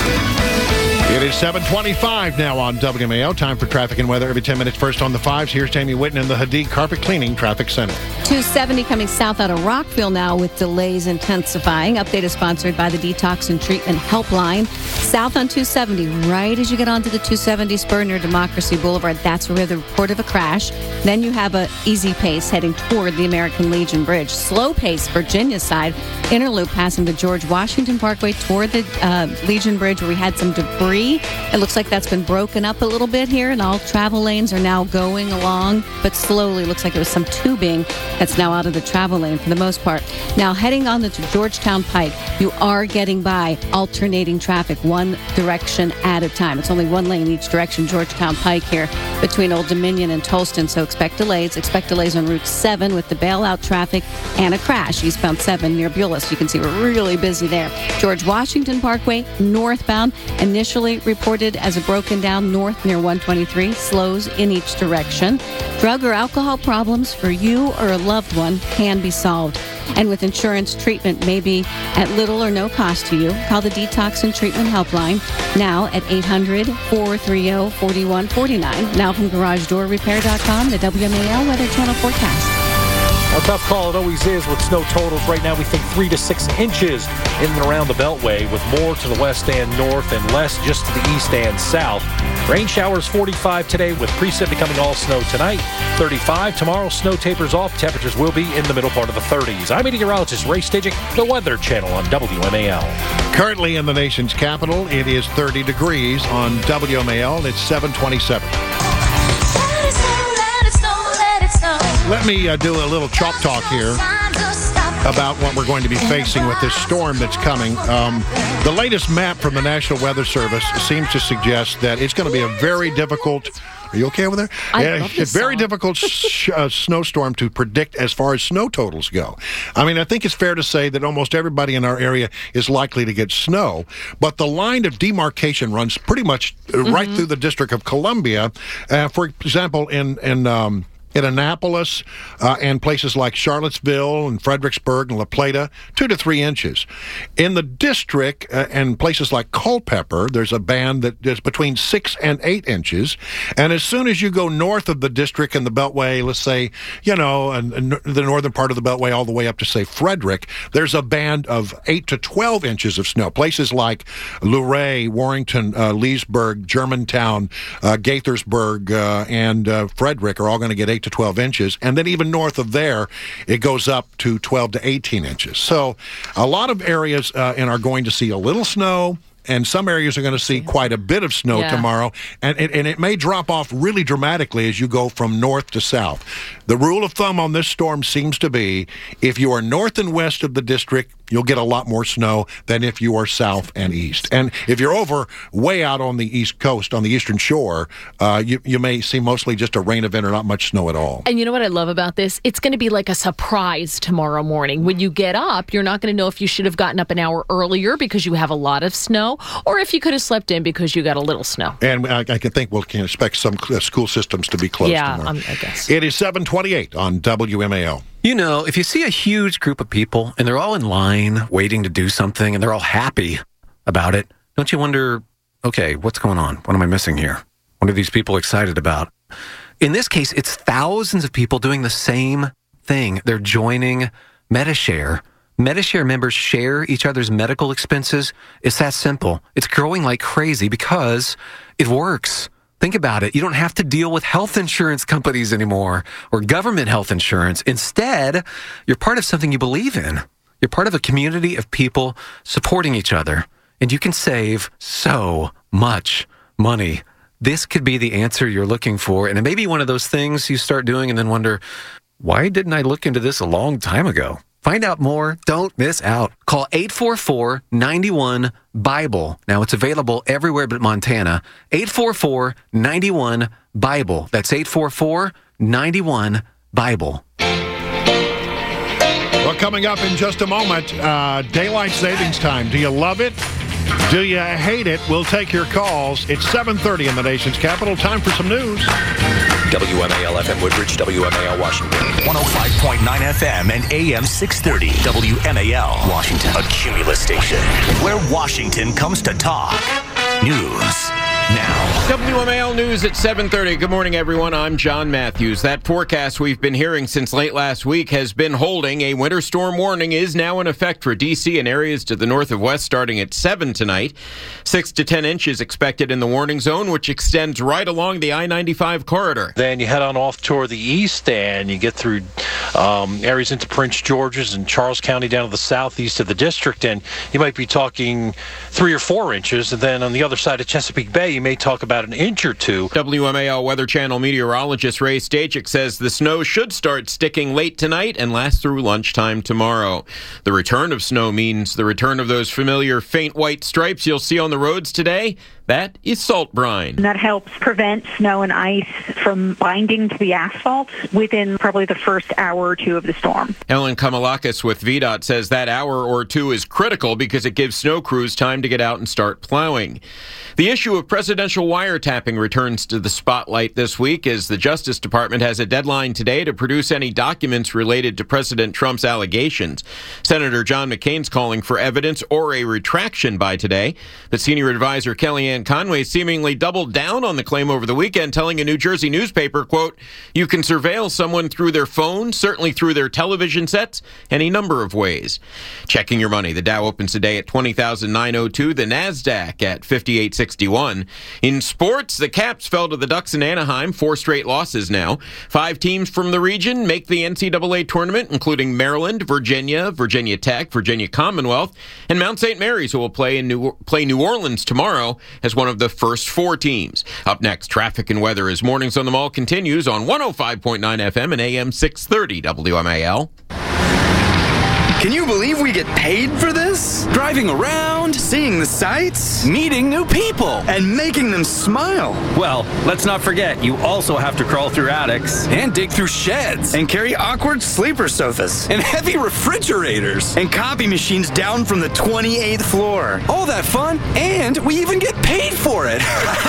It is seven twenty-five now on W M A L. Time for traffic and weather every ten minutes. First on the fives, here's Tammy Whitten in the Hadid Carpet Cleaning Traffic Center. two seventy coming south out of Rockville now with delays intensifying. Update is sponsored by the Detox and Treatment Helpline. South on two seventy, right as you get onto the two seventy spur near Democracy Boulevard, that's where the report of a crash. Then you have a easy pace heading toward the American Legion Bridge. Slow pace, Virginia side, inner loop passing the George Washington Parkway toward the uh, Legion Bridge where we had some debris. It looks like that's been broken up a little bit here, and all travel lanes are now going along, but slowly. Looks like it was some tubing that's now out of the travel lane for the most part. Now, heading on the Georgetown Pike, you are getting by alternating traffic, one direction at a time. It's only one lane each direction, Georgetown Pike here between Old Dominion and Tolston, so expect delays. Expect delays on Route seven with the bailout traffic and a crash, eastbound seven near Beulah. You can see we're really busy there. George Washington Parkway, northbound, initially reported as a broken down north near one twenty-three, slows in each direction. Drug or alcohol problems for you or a loved one can be solved. And with insurance, treatment may be at little or no cost to you. Call the Detox and Treatment Helpline now at eight hundred, four three zero, four one four nine. Now from garage door repair dot com, the W M A L Weather Channel forecast. A tough call it always is with snow totals. Right now we think three to six inches in and around the Beltway, with more to the west and north and less just to the east and south. Rain showers forty-five today with precip becoming all snow tonight. thirty-five tomorrow. Snow tapers off. Temperatures will be in the middle part of the thirties. I'm meteorologist Ray Stidgick, the Weather Channel on W M A L. Currently in the nation's capital, it is thirty degrees on W M A L. It's seven twenty-seven. Let me uh, do a little chalk talk here about what we're going to be facing with this storm that's coming. Um, the latest map from the National Weather Service seems to suggest that it's going to be a very difficult... Are you okay over there? I yeah, love this it's very song. difficult sh- uh, snowstorm to predict as far as snow totals go. I mean, I think it's fair to say that almost everybody in our area is likely to get snow, but the line of demarcation runs pretty much uh, mm-hmm. right through the District of Columbia. Uh, for example, in in um, in Annapolis uh, and places like Charlottesville and Fredericksburg and La Plata, two to three inches. In the district uh, and places like Culpeper, there's a band that is between six and eight inches. And as soon as you go north of the district and the Beltway, let's say, you know, and, and the northern part of the Beltway all the way up to, say, Frederick, there's a band of eight to twelve inches of snow. Places like Luray, Warrington, uh, Leesburg, Germantown, uh, Gaithersburg, uh, and uh, Frederick are all going to get eight to twelve inches, and then even north of there, it goes up to twelve to eighteen inches. So a lot of areas uh, and are going to see a little snow, and some areas are going to see quite a bit of snow Yeah. tomorrow, and it, and it may drop off really dramatically as you go from north to south. The rule of thumb on this storm seems to be if you are north and west of the district, you'll get a lot more snow than if you are south and east. And if you're over way out on the east coast, on the eastern shore, uh, you, you may see mostly just a rain event or not much snow at all. And you know what I love about this? It's going to be like a surprise tomorrow morning. When you get up, you're not going to know if you should have gotten up an hour earlier because you have a lot of snow, or if you could have slept in because you got a little snow. And I, I can think we can expect some uh, school systems to be closed Yeah, tomorrow. um, I guess. It is seven twenty-eight on W M A L. You know, if you see a huge group of people and they're all in line waiting to do something and they're all happy about it, don't you wonder, okay, what's going on? What am I missing here? What are these people excited about? In this case, it's thousands of people doing the same thing. They're joining MediShare. MediShare members share each other's medical expenses. It's that simple. It's growing like crazy because it works. Think about it. You don't have to deal with health insurance companies anymore or government health insurance. Instead, you're part of something you believe in. You're part of a community of people supporting each other, and you can save so much money. This could be the answer you're looking for, and it may be one of those things you start doing and then wonder, why didn't I look into this a long time ago? Find out more. Don't miss out. Call eight four four, nine one, BIBLE. Now, it's available everywhere but Montana. eight four four, nine one, BIBLE. That's eight four four, nine one, BIBLE. Well, coming up in just a moment, uh, daylight savings time. Do you love it? Do you hate it? We'll take your calls. It's seven thirty in the nation's capital. Time for some news. W M A L F M Woodbridge, W M A L Washington. one oh five point nine F M and A M six thirty. W M A L Washington. A Cumulus station where Washington comes to talk. News now. W M A L News at seven thirty. Good morning, everyone. I'm John Matthews. That forecast we've been hearing since late last week has been holding. A winter storm warning is now in effect for D C and areas to the north of west starting at seven tonight. six to ten inches expected in the warning zone, which extends right along the I ninety-five corridor. Then you head on off toward the east and you get through um, areas into Prince George's and Charles County down to the southeast of the district, and you might be talking three or four inches. And then on the other side of Chesapeake Bay, you may talk about an inch or two. W M A L Weather Channel meteorologist Ray Stachik says the snow should start sticking late tonight and last through lunchtime tomorrow. The return of snow means the return of those familiar faint white stripes you'll see on the roads today. That is salt brine. That helps prevent snow and ice from binding to the asphalt within probably the first hour or two of the storm. Ellen Kamalakis with V DOT says that hour or two is critical because it gives snow crews time to get out and start plowing. The issue of presidential wiretapping returns to the spotlight this week as the Justice Department has a deadline today to produce any documents related to President Trump's allegations. Senator John McCain's calling for evidence or a retraction by today. But senior advisor Kellyanne Conway seemingly doubled down on the claim over the weekend, telling a New Jersey newspaper, quote, "You can surveil someone through their phone, certainly through their television sets, any number of ways." Checking your money, the Dow opens today at twenty thousand nine hundred two, the NASDAQ at fifty-eight sixty-one. In sports, the Caps fell to the Ducks in Anaheim, four straight losses now. Five teams from the region make the N C double A tournament, including Maryland, Virginia, Virginia Tech, Virginia Commonwealth, and Mount Saint Mary's, who will play in New, play New Orleans tomorrow as one of the first four teams. Up next, traffic and weather as Mornings on the Mall continues on one oh five point nine F M and A M six thirty W M A L. Can you believe we get paid for this? Driving around, seeing the sights, meeting new people, and making them smile. Well, let's not forget, you also have to crawl through attics. And dig through sheds. And carry awkward sleeper sofas. And heavy refrigerators. And copy machines down from the twenty-eighth floor. All that fun, and we even get paid for it.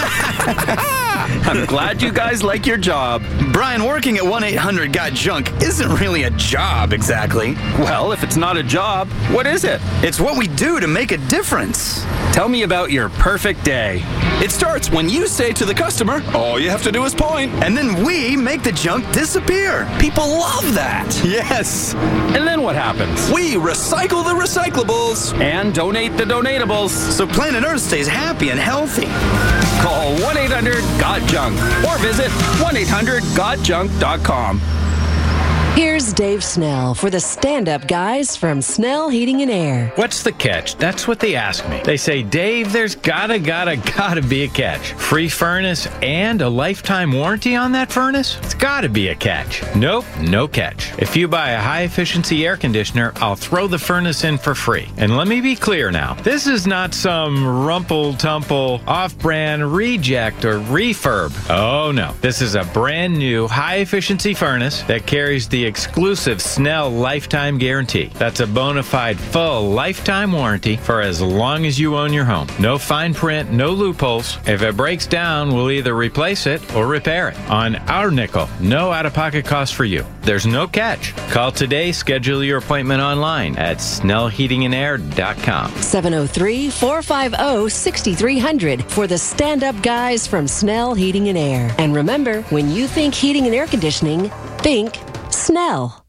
I'm glad you guys like your job. Brian, working at one eight hundred got junk isn't really a job exactly. Well, if it's not a job, what is it? It's what we do to make a difference. Tell me about your perfect day. It starts when you say to the customer, all you have to do is point, and then we make the junk disappear. People love that. Yes. And then what happens? We recycle the recyclables. And donate the donatables. So planet Earth stays happy and healthy. Call one eight hundred got junk or visit one eight hundred got junk dot com. Here's Dave Snell for the stand-up guys from Snell Heating and Air. What's the catch? That's what they ask me. They say, Dave, there's gotta, gotta, gotta be a catch. Free furnace and a lifetime warranty on that furnace? It's gotta be a catch. Nope, no catch. If you buy a high-efficiency air conditioner, I'll throw the furnace in for free. And let me be clear now. This is not some rumple-tumple, off-brand reject or refurb. Oh, no. This is a brand new high-efficiency furnace that carries the exclusive Snell Lifetime Guarantee. That's a bona fide full lifetime warranty for as long as you own your home. No fine print, no loopholes. If it breaks down, we'll either replace it or repair it. On our nickel, no out-of-pocket cost for you. There's no catch. Call today, schedule your appointment online at snell heating and air dot com. seven oh three, four five oh, six three hundred for the stand-up guys from Snell Heating and Air. And remember, when you think heating and air conditioning, think Snell.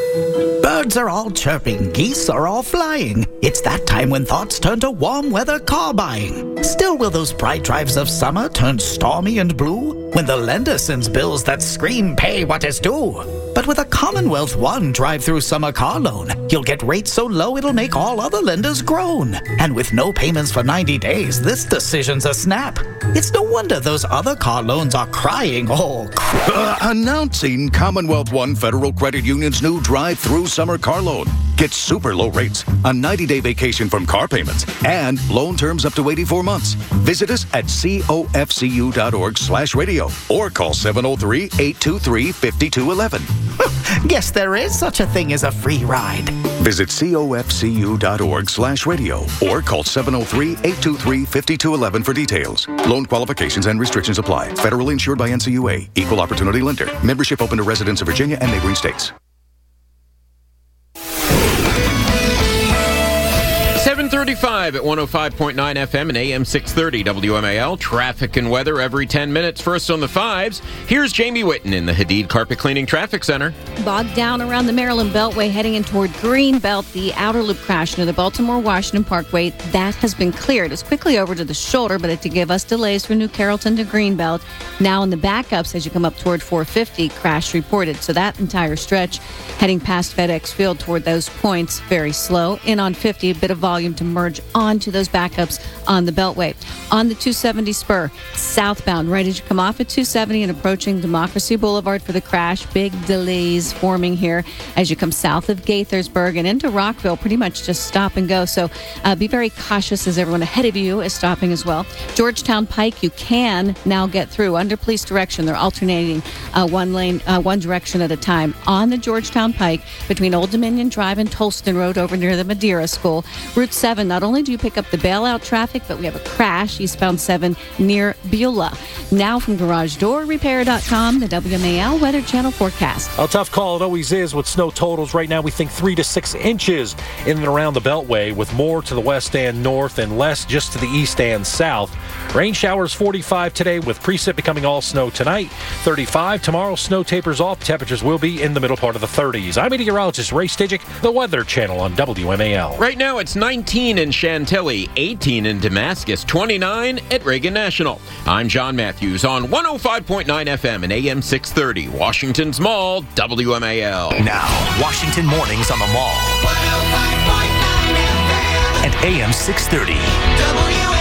Birds are all chirping, geese are all flying. It's that time when thoughts turn to warm weather car buying. Still will those bright drives of summer turn stormy and blue when the lender sends bills that scream pay what is due. But with a Commonwealth One drive-through summer car loan, you'll get rates so low it'll make all other lenders groan. And with no payments for ninety days, this decision's a snap. It's no wonder those other car loans are crying, oh crap. Uh, announcing Commonwealth One Federal Credit Union's new drive-through summer car loan. Get super low rates, a ninety-day vacation from car payments, and loan terms up to eighty-four months. Visit us at cofcu.org slash radio or call seven oh three, eight two three, five two one one. Guess there is such a thing as a free ride. Visit cofcu.org slash radio or call seven oh three, eight two three, five two one one for details. Loan qualifications and restrictions apply. Federally insured by N C U A. Equal opportunity lender. Membership open to residents of Virginia and neighboring states. seven thirty-five at one oh five point nine F M and A M six thirty W M A L. Traffic and weather every ten minutes. First on the fives, here's Jamie Whitten in the Hadid Carpet Cleaning Traffic Center. Bogged down around the Maryland Beltway heading in toward Greenbelt. The outer loop crash near the Baltimore-Washington Parkway, that has been cleared. It's quickly over to the shoulder, but it did give us delays from New Carrollton to Greenbelt. Now in the backups as you come up toward four fifty, crash reported. So that entire stretch heading past FedEx Field toward those points, very slow. In on fifty, a bit of volume to merge onto those backups on the Beltway. On the two seventy spur, southbound, right as you come off at two seventy and approaching Democracy Boulevard for the crash, big delays forming here as you come south of Gaithersburg and into Rockville, pretty much just stop and go. So uh, be very cautious as everyone ahead of you is stopping as well. Georgetown Pike, you can now get through under police direction. They're alternating uh, one lane, uh, one direction at a time on the Georgetown Pike between Old Dominion Drive and Tolston Road over near the Madeira School. Route seven, not only do you pick up the bailout traffic, but we have a crash eastbound seven near Beulah. Now from garage door repair dot com, the W M A L Weather Channel forecast. A tough call it always is with snow totals. Right now we think three to six inches in and around the Beltway, with more to the west and north and less just to the east and south. Rain showers forty-five today with precip becoming all snow tonight. thirty-five tomorrow, snow tapers off. Temperatures will be in the middle part of the thirties. I'm meteorologist Ray Stidgick, the Weather Channel on W M A L. Right now it's nineteen in Chantilly, eighteen in Damascus, twenty-nine at Reagan National. I'm John Matthews on one oh five point nine F M and A M six thirty, Washington's Mall, W M A L. Now, Washington Mornings on the Mall. one oh five point nine F M and A M six thirty. W M A L.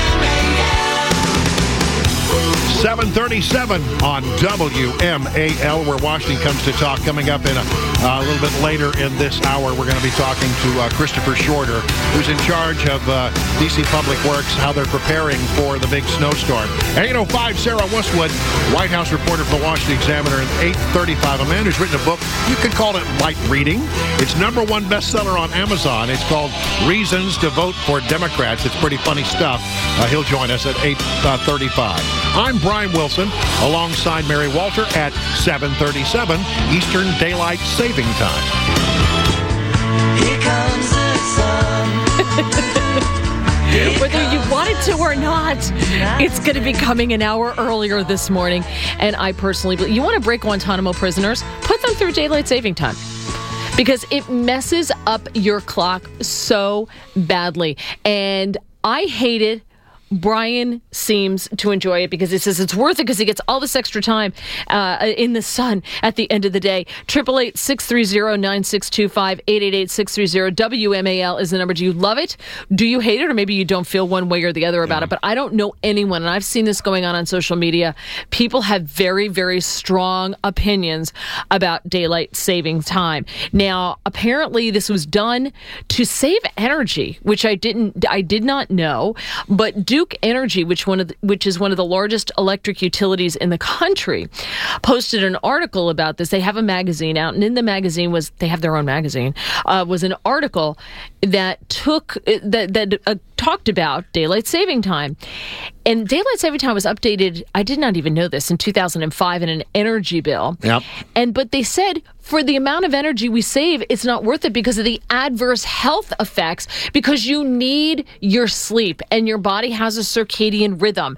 seven thirty-seven on W M A L, where Washington comes to talk. Coming up in a, uh, a little bit later in this hour, we're going to be talking to uh, Christopher Shorter, who's in charge of uh, D C Public Works, how they're preparing for the big snowstorm. eight oh five, Sarah Westwood, White House reporter for the Washington Examiner, and eight thirty-five, a man who's written a book. You could call it light reading. It's number one bestseller on Amazon. It's called Reasons to Vote for Democrats. It's pretty funny stuff. Uh, he'll join us at eight thirty-five. I'm Brian Wilson, alongside Mary Walter at seven thirty-seven Eastern Daylight Saving Time. Here comes the sun. Whether you want it to or not, it's going to be coming an hour earlier this morning. And I personally believe you want to break Guantanamo prisoners, put them through daylight saving time, because it messes up your clock so badly. And I hate it. Brian seems to enjoy it because he says it's worth it because he gets all this extra time uh, in the sun at the end of the day. eight eight eight, six three zero, nine six two five, eight eight eight, six three zero, W M A L is the number. Do you love it? Do you hate it? Or maybe you don't feel one way or the other about yeah. it. But I don't know anyone, and I've seen this going on on social media. People have very, very strong opinions about daylight saving time. Now, apparently this was done to save energy, which I didn't, I did not know. But do Duke Energy, which one of the, which is one of the largest electric utilities in the country, posted an article about this. They have a magazine out, and in the magazine was they have their own magazine uh, was an article that took that that uh, talked about daylight saving time. And daylight saving time was updated, I did not even know this, in two thousand five in an energy bill. Yep. And but they said for the amount of energy we save, it's not worth it because of the adverse health effects, because you need your sleep and your body has a circadian rhythm.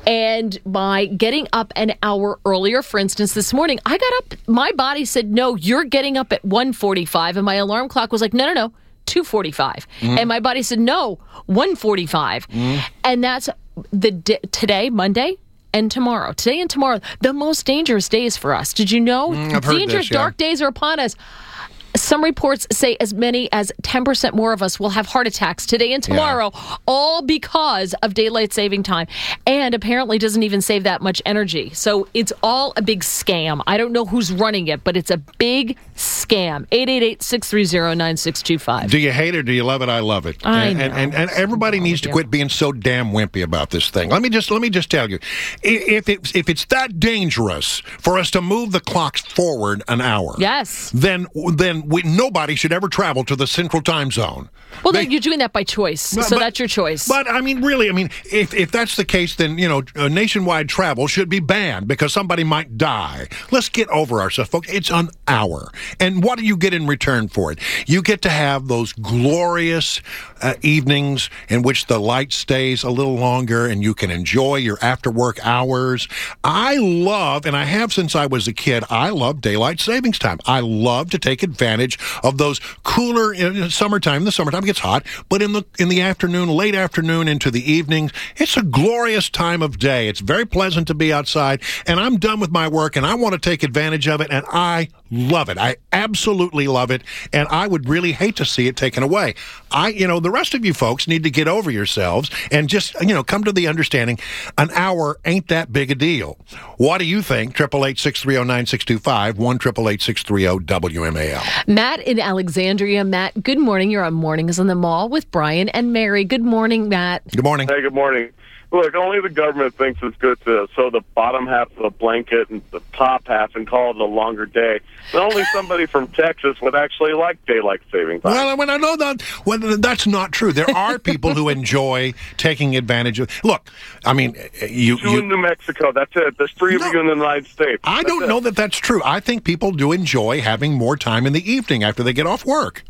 And by getting up an hour earlier, for instance, this morning, I got up, my body said, no, you're getting up at one forty-five. And my alarm clock was like, no, no, no, two forty-five. Mm-hmm. And my body said, no, one forty-five. Mm-hmm. And that's the d- today, Monday, and tomorrow. Today and tomorrow, the most dangerous days for us. Did you know? Mm, I've heard dangerous this, yeah. dark days are upon us. Some reports say as many as ten percent more of us will have heart attacks today and tomorrow, yeah. all because of daylight saving time. And apparently doesn't even save that much energy. So it's all a big scam. I don't know who's running it, but it's a big scam. eight eight eight, six three zero, nine six two five. Do you hate it or do you love it? I love it. I and, know. And, and, and everybody needs to quit being so damn wimpy about this thing. Let me just let me just tell you, if it's, if it's that dangerous for us to move the clocks forward an hour, yes, then then we, nobody should ever travel to the Central Time Zone. Well, they, then you're doing that by choice, but, so but, that's your choice. But, I mean, really, I mean, if, if that's the case, then, you know, uh, nationwide travel should be banned because somebody might die. Let's get over ourselves, folks. It's an hour. And what do you get in return for it? You get to have those glorious uh, evenings in which the light stays a little longer and you can enjoy your after-work hours. I love, and I have since I was a kid, I love daylight savings time. I love to take advantage of those cooler, in the summertime, the summertime gets hot, but in the in the afternoon, late afternoon into the evenings, it's a glorious time of day. It's very pleasant to be outside, and I'm done with my work, and I want to take advantage of it, and I love it. I absolutely love it, and I would really hate to see it taken away. I, you know, the rest of you folks need to get over yourselves and just, you know, come to the understanding an hour ain't that big a deal. What do you think? eight eight eight, six three zero, nine six two five, one eight eight eight, six three zero, W M A L. Matt in Alexandria. Matt, good morning. You're on Mornings on the Mall with Brian and Mary. Good morning, Matt. Good morning. Hey, good morning. Look, only the government thinks it's good to sew the bottom half of a blanket and the top half and call it a longer day. But only somebody from Texas would actually like daylight saving time. Well, when I know that, well, that's not true. There are people who enjoy taking advantage of. Look, I mean, you. Two you in New Mexico. That's it. There's three no, of you in the United States. I that's don't it. know that that's true. I think people do enjoy having more time in the evening after they get off work.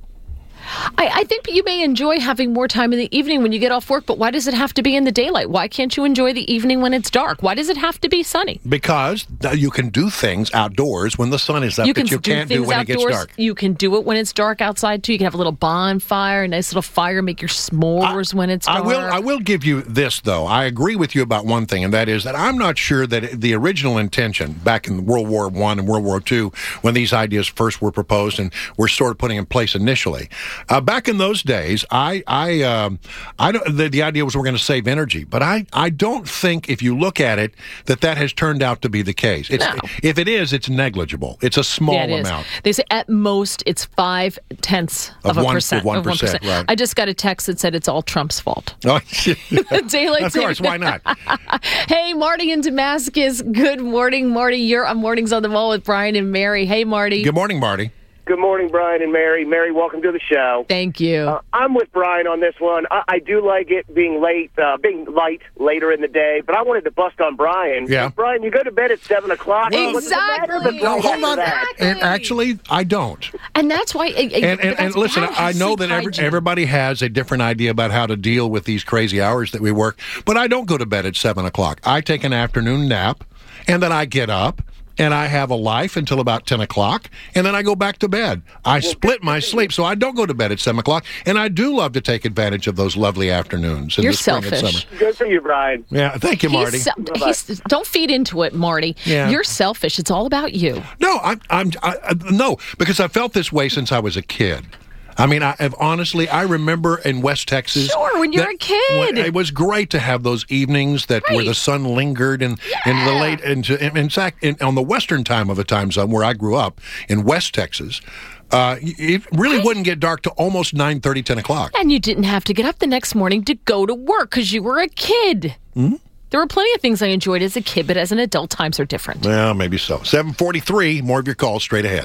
I, I think you may enjoy having more time in the evening when you get off work, but why does it have to be in the daylight? Why can't you enjoy the evening when it's dark? Why does it have to be sunny? Because you can do things outdoors when the sun is up you can that you do can't do when outdoors. it gets dark. You can do it when it's dark outside, too. You can have a little bonfire, a nice little fire, make your s'mores I, when it's dark. I will, I will give you this, though. I agree with you about one thing, and that is that I'm not sure that the original intention back in World War One and World War Two, when these ideas first were proposed and were sort of putting in place initially, uh, back in those days, I, I, um, I don't. The, the idea was we're going to save energy, but I, I don't think if you look at it that that has turned out to be the case. It's, no. If it is, it's negligible. It's a small yeah, it amount. Is. They say at most it's five tenths of, of a one, percent. Of one percent, of one percent. right. I just got a text that said it's all Trump's fault. Oh, daylight of course, why not? Hey, Marty in Damascus. Good morning, Marty. You're on Mornings on the Mall with Brian and Mary. Hey, Marty. Good morning, Marty. Good morning, Brian and Mary. Mary, welcome to the show. Thank you. Uh, I'm with Brian on this one. I, I do like it being late, uh, being light later in the day, but I wanted to bust on Brian. Yeah. Brian, you go to bed at seven o'clock. Well, What's the matter? But No, hold on. Exactly. And actually, I don't. And that's why. Uh, And, and, and listen, I know that every, hygiene. everybody has a different idea about how to deal with these crazy hours that we work, but I don't go to bed at seven o'clock. I take an afternoon nap, and then I get up, and I have a life until about ten o'clock, and then I go back to bed. I split my sleep, so I don't go to bed at seven o'clock, and I do love to take advantage of those lovely afternoons in You're the spring selfish. and summer. Good for you, Brian. Yeah, thank you, Marty. He's, se- he's, don't feed into it, Marty. Yeah. You're selfish. It's all about you. No, I'm, I'm, I, I, no, because I felt this way since I was a kid. I mean, I have honestly, I remember in West Texas. Sure, when you're that, a kid. when, it was great to have those evenings that right. where the sun lingered and yeah. in the late, into, in, in fact, in, on the western time of a time zone where I grew up in West Texas. Uh, it really right. wouldn't get dark to almost nine thirty, ten o'clock. And you didn't have to get up the next morning to go to work because you were a kid. Mm-hmm. There were plenty of things I enjoyed as a kid, but as an adult, times are different. Well, maybe so. seven forty-three, more of your calls straight ahead.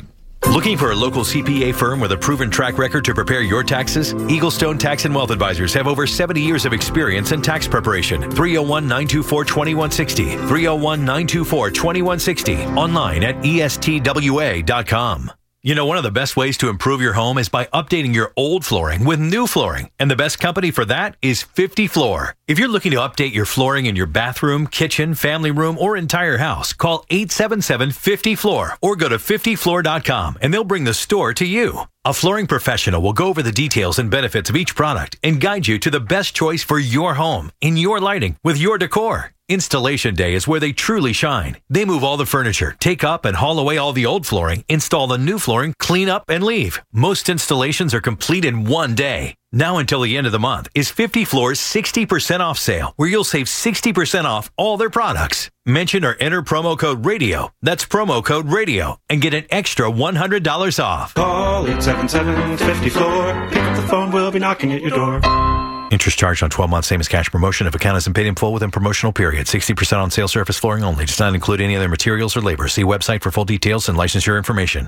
Looking for a local C P A firm with a proven track record to prepare your taxes? Eaglestone Tax and Wealth Advisors have over seventy years of experience in tax preparation. three oh one, nine two four, two one six oh. three oh one, nine two four, two one six oh. Online at E S T W A dot com. You know, one of the best ways to improve your home is by updating your old flooring with new flooring. And the best company for that is fifty floor. If you're looking to update your flooring in your bathroom, kitchen, family room, or entire house, call eight seven seven, fifty floor or go to fifty floor dot com and they'll bring the store to you. A flooring professional will go over the details and benefits of each product and guide you to the best choice for your home, in your lighting, with your decor. Installation day is where they truly shine. They move all the furniture, take up and haul away all the old flooring, install the new flooring, clean up, and leave. Most installations are complete in one day. Now until the end of the month is fifty floor's sixty percent off sale, where you'll save sixty percent off all their products. Mention or enter promo code RADIO. That's promo code RADIO and get an extra one hundred dollars off. Call eight seven seven, fifty floor. Pick up the phone, we'll be knocking at your door. Interest charged on twelve months, same as cash promotion. If account isn't paid in full within promotional period. sixty percent on sale surface flooring only. Does not include any other materials or labor. See website for full details and licensure information.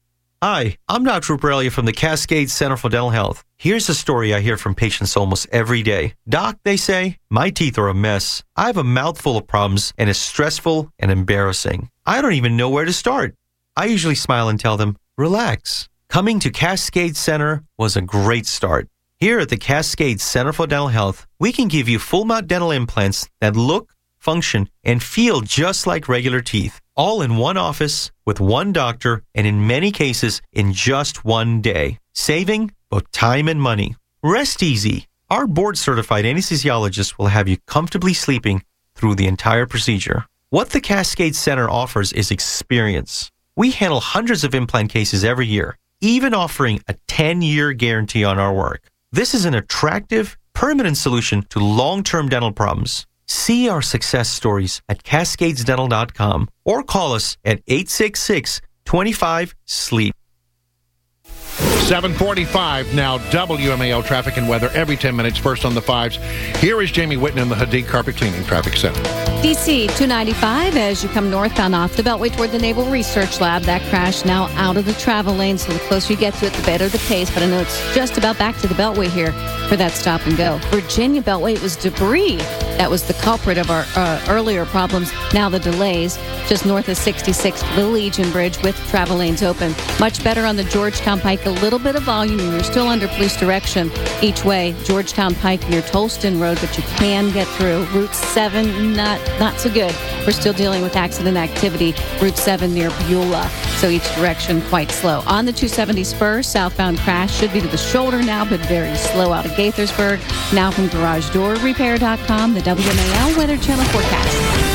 Hi, I'm Doctor Borrelia from the Cascade Center for Dental Health. Here's a story I hear from patients almost every day. Doc, they say, my teeth are a mess. I have a mouthful of problems and it's stressful and embarrassing. I don't even know where to start. I usually smile and tell them, relax. Coming to Cascade Center was a great start. Here at the Cascade Center for Dental Health, we can give you full-mouth dental implants that look, function, and feel just like regular teeth, all in one office with one doctor and in many cases in just one day, saving both time and money. Rest easy. Our board-certified anesthesiologist will have you comfortably sleeping through the entire procedure. What the Cascade Center offers is experience. We handle hundreds of implant cases every year, even offering a ten-year guarantee on our work. This is an attractive, permanent solution to long-term dental problems. See our success stories at cascades dental dot com or call us at eight six six, two five, sleep. seven forty-five now, W M A L traffic and weather every ten minutes, first on the fives. Here is Jamie Whitten in the Hadid Carpet Cleaning Traffic Center. D C two ninety-five as you come northbound off the Beltway toward the Naval Research Lab. That crash now out of the travel lane, so the closer you get to it, the better the pace. But I know it's just about back to the Beltway here for that stop and go. Virginia Beltway, it was debris that was the culprit of our uh, earlier problems. Now the delays just north of sixty-six, the Legion Bridge with travel lanes open. Much better on the Georgetown Pike. A little bit of volume, and you're still under police direction each way. Georgetown Pike near Tolston Road, but you can get through. Route seven, not not so good. We're still dealing with accident activity. Route seven near Beulah, so each direction quite slow. On the two seventy Spur, southbound crash should be to the shoulder now, but very slow out of Gaithersburg. Now from garage door repair dot com, the W M A L Weather Channel forecast.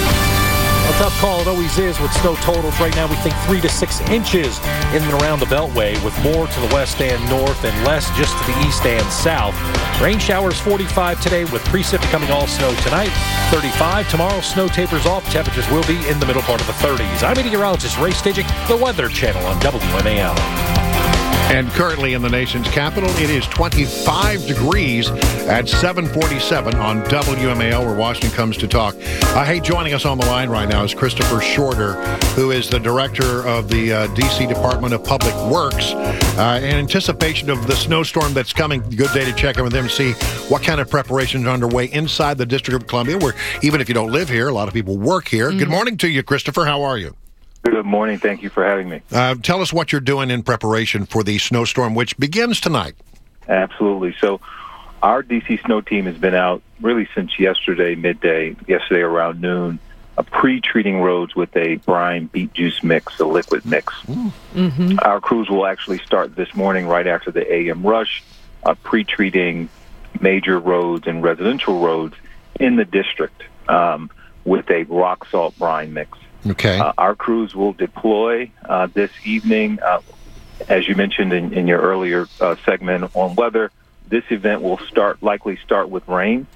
A tough call it always is with snow totals. Right now we think three to six inches in and around the Beltway, with more to the west and north and less just to the east and south. Rain showers forty-five today with precip becoming all snow tonight. thirty-five tomorrow. Snow tapers off. Temperatures will be in the middle part of the thirties. I'm meteorologist Ray Stajic, the Weather Channel on W M A L. And currently in the nation's capital, it is twenty-five degrees at seven forty-seven on W M A L, where Washington comes to talk. Uh, hey, joining us on the line right now is Christopher Shorter, who is the director of the uh, D C Department of Public Works. Uh, in anticipation of the snowstorm that's coming, good day to check in with him and see what kind of preparations are underway inside the District of Columbia, where even if you don't live here, a lot of people work here. Mm-hmm. Good morning to you, Christopher. How are you? Good morning. Thank you for having me. Uh, tell us what you're doing in preparation for the snowstorm, which begins tonight. Absolutely. So our D C snow team has been out really since yesterday, midday, yesterday around noon, uh, pre-treating roads with a brine beet juice mix, a liquid mix. Mm-hmm. Our crews will actually start this morning right after the A M rush, uh, pre-treating major roads and residential roads in the district um, with a rock salt brine mix. Okay. Uh, our crews will deploy uh, this evening. Uh, as you mentioned in, in your earlier uh, segment on weather, this event will start likely start with rain,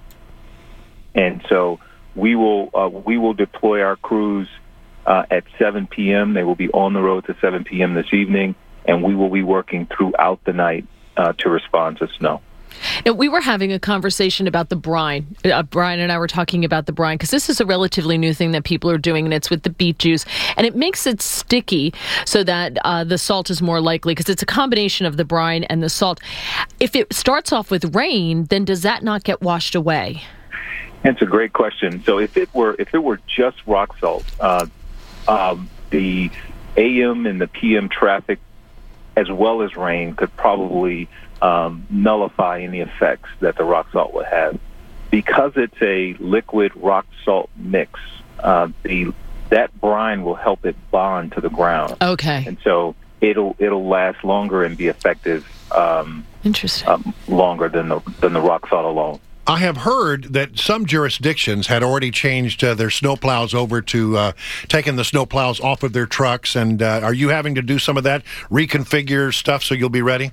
and so we will uh, we will deploy our crews uh, at seven p.m. They will be on the road to seven p.m. this evening, and we will be working throughout the night uh, to respond to snow. Now, we were having a conversation about the brine. Uh, Brian and I were talking about the brine because this is a relatively new thing that people are doing, and it's with the beet juice. And it makes it sticky so that uh, the salt is more likely because it's a combination of the brine and the salt. If it starts off with rain, then does that not get washed away? That's a great question. So if it were if it were just rock salt, uh, um, the A M and the P M traffic, as well as rain, could probably um, nullify any effects that the rock salt would have. Because it's a liquid rock salt mix, uh, the that brine will help it bond to the ground. Okay. And so it'll it'll last longer and be effective. Um, Interesting. Um, longer than the than the rock salt alone. I have heard that some jurisdictions had already changed uh, their snowplows over to uh, taking the snowplows off of their trucks. And uh, are you having to do some of that, reconfigure stuff so you'll be ready?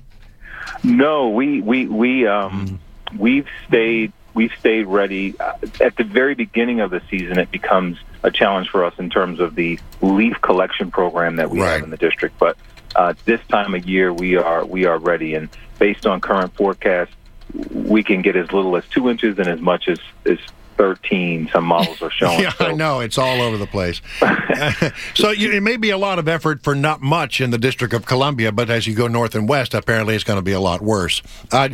No, we we we um, mm. we've stayed we've stayed ready. Uh, at the very beginning of the season, it becomes a challenge for us in terms of the leaf collection program that we right. have in the district. But uh, this time of year, we are we are ready, and based on current forecasts, we can get as little as two inches and as much as, as thirteen. Some models are showing. Yeah, so. I know. It's all over the place. So you, it may be a lot of effort for not much in the District of Columbia, but as you go north and west, apparently it's going to be a lot worse. Uh,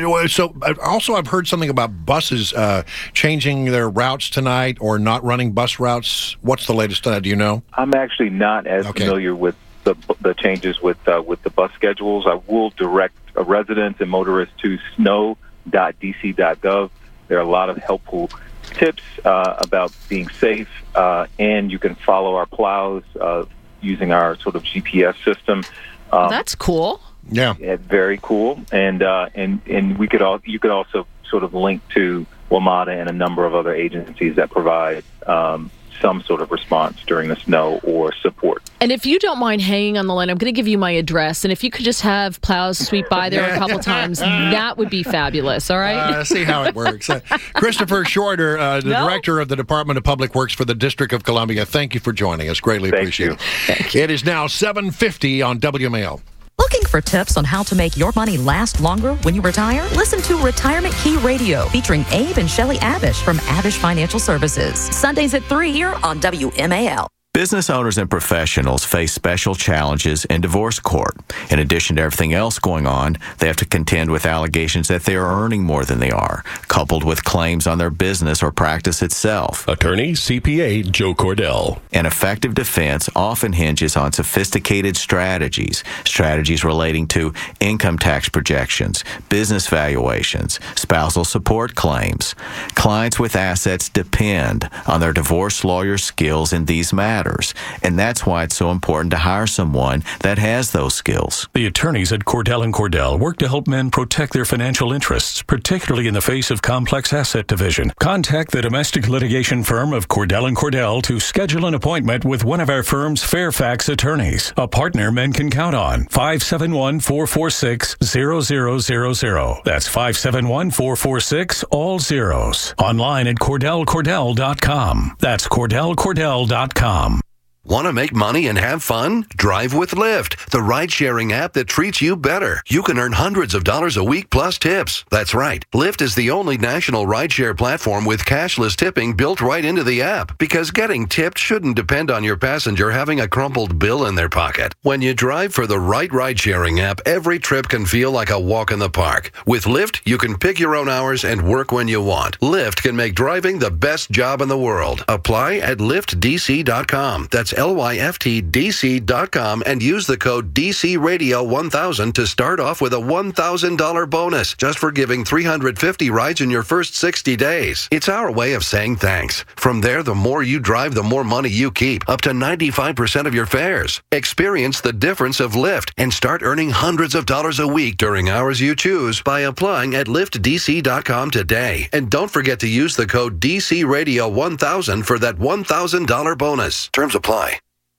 so also I've heard something about buses uh, changing their routes tonight or not running bus routes. What's the latest on that? Do you know? I'm actually not as okay. familiar with the, the changes with, uh, with the bus schedules. I will direct residents and motorists to snow dot d c dot gov. There are a lot of helpful tips uh, about being safe, uh, and you can follow our plows uh, using our sort of G P S system. Um, That's cool. Yeah, yeah very cool. And uh, and and we could all you could also sort of link to WMATA and a number of other agencies that provide um, some sort of response during the snow or support. And if you don't mind hanging on the line, I'm going to give you my address. And if you could just have plows sweep by there a couple times, that would be fabulous. All right? Uh, see how it works. Uh, Christopher Shorter, uh, the no? Director of the Department of Public Works for the District of Columbia, thank you for joining us. Greatly thank appreciate it. It is now seven fifty on W M A L. Looking for tips on how to make your money last longer when you retire? Listen to Retirement Key Radio featuring Abe and Shelley Abish from Abish Financial Services. Sundays at three here on W M A L. Business owners and professionals face special challenges in divorce court. In addition to everything else going on, they have to contend with allegations that they are earning more than they are, coupled with claims on their business or practice itself. Attorney C P A Joe Cordell. An effective defense often hinges on sophisticated strategies, strategies relating to income tax projections, business valuations, spousal support claims. Clients with assets depend on their divorce lawyer skills in these matters. And that's why it's so important to hire someone that has those skills. The attorneys at Cordell and Cordell work to help men protect their financial interests, particularly in the face of complex asset division. Contact the domestic litigation firm of Cordell and Cordell to schedule an appointment with one of our firm's Fairfax attorneys, a partner men can count on. five seven one, four four six, zero zero zero zero. That's five seven one, four four six, all zeros. Online at cordell cordell dot com. That's cordell cordell dot com. Want to make money and have fun? Drive with Lyft, the ride-sharing app that treats you better. You can earn hundreds of dollars a week plus tips. That's right. Lyft is the only national rideshare platform with cashless tipping built right into the app, because getting tipped shouldn't depend on your passenger having a crumpled bill in their pocket. When you drive for the right ride-sharing app, every trip can feel like a walk in the park. With Lyft, you can pick your own hours and work when you want. Lyft can make driving the best job in the world. Apply at lyft d c dot com. That's L Y F T D C dot com and use the code D C Radio one thousand to start off with a one thousand dollars bonus just for giving three hundred fifty rides in your first sixty days. It's our way of saying thanks. From there, the more you drive, the more money you keep, up to ninety-five percent of your fares. Experience the difference of Lyft and start earning hundreds of dollars a week during hours you choose by applying at lyft d c dot com today. And don't forget to use the code D C Radio one thousand for that one thousand dollars bonus. Terms apply.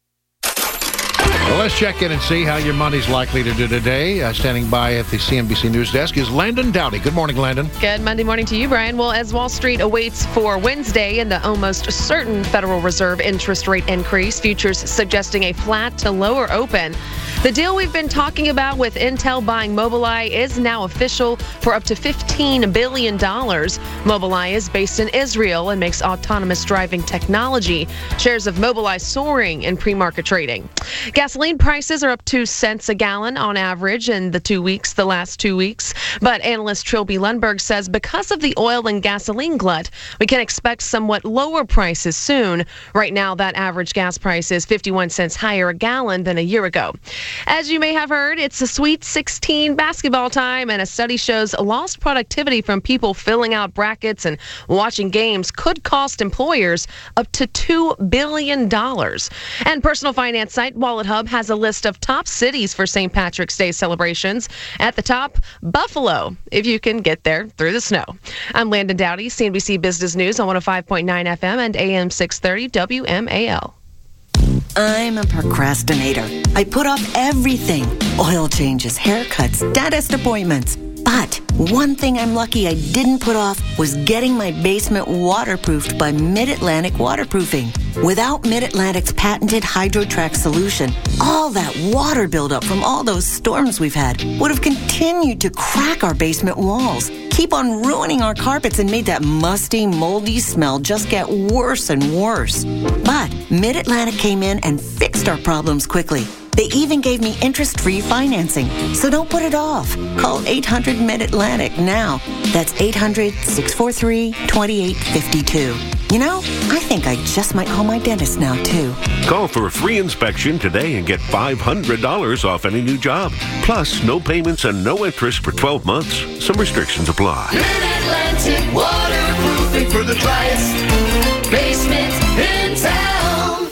Well, let's check in and see how your money's likely to do today. Uh, standing by at the C N B C News Desk is Landon Dowdy. Good morning, Landon. Good Monday morning to you, Brian. Well, as Wall Street awaits for Wednesday and the almost certain Federal Reserve interest rate increase, futures suggesting a flat to lower open. The deal we've been talking about with Intel buying Mobileye is now official for up to fifteen billion dollars. Mobileye is based in Israel and makes autonomous driving technology. Shares of Mobileye soaring in pre-market trading. Gasoline prices are up two cents a gallon on average in the two weeks, the last two weeks. But analyst Trilby Lundberg says because of the oil and gasoline glut, we can expect somewhat lower prices soon. Right now, that average gas price is fifty-one cents higher a gallon than a year ago. As you may have heard, it's a Sweet sixteen basketball time, and a study shows lost productivity from people filling out brackets and watching games could cost employers up to two billion dollars. And personal finance site WalletHub has a list of top cities for Saint Patrick's Day celebrations. At the top, Buffalo, if you can get there through the snow. I'm Landon Dowdy, C N B C Business News on one oh five point nine F M and A M six thirty W M A L. I'm a procrastinator. I put off everything. Oil changes, haircuts, dentist appointments. But one thing I'm lucky I didn't put off was getting my basement waterproofed by Mid-Atlantic Waterproofing. Without Mid-Atlantic's patented HydroTrack solution, all that water buildup from all those storms we've had would have continued to crack our basement walls, keep on ruining our carpets, and made that musty, moldy smell just get worse and worse. But Mid-Atlantic came in and fixed our problems quickly. They even gave me interest-free financing, so don't put it off. Call eight hundred Mid-Atlantic now. That's eight hundred, six four three, two eight five two. You know, I think I just might call my dentist now, too. Call for a free inspection today and get five hundred dollars off any new job. Plus, no payments and no interest for twelve months. Some restrictions apply. Mid-Atlantic Waterproofing for the driest basement in town.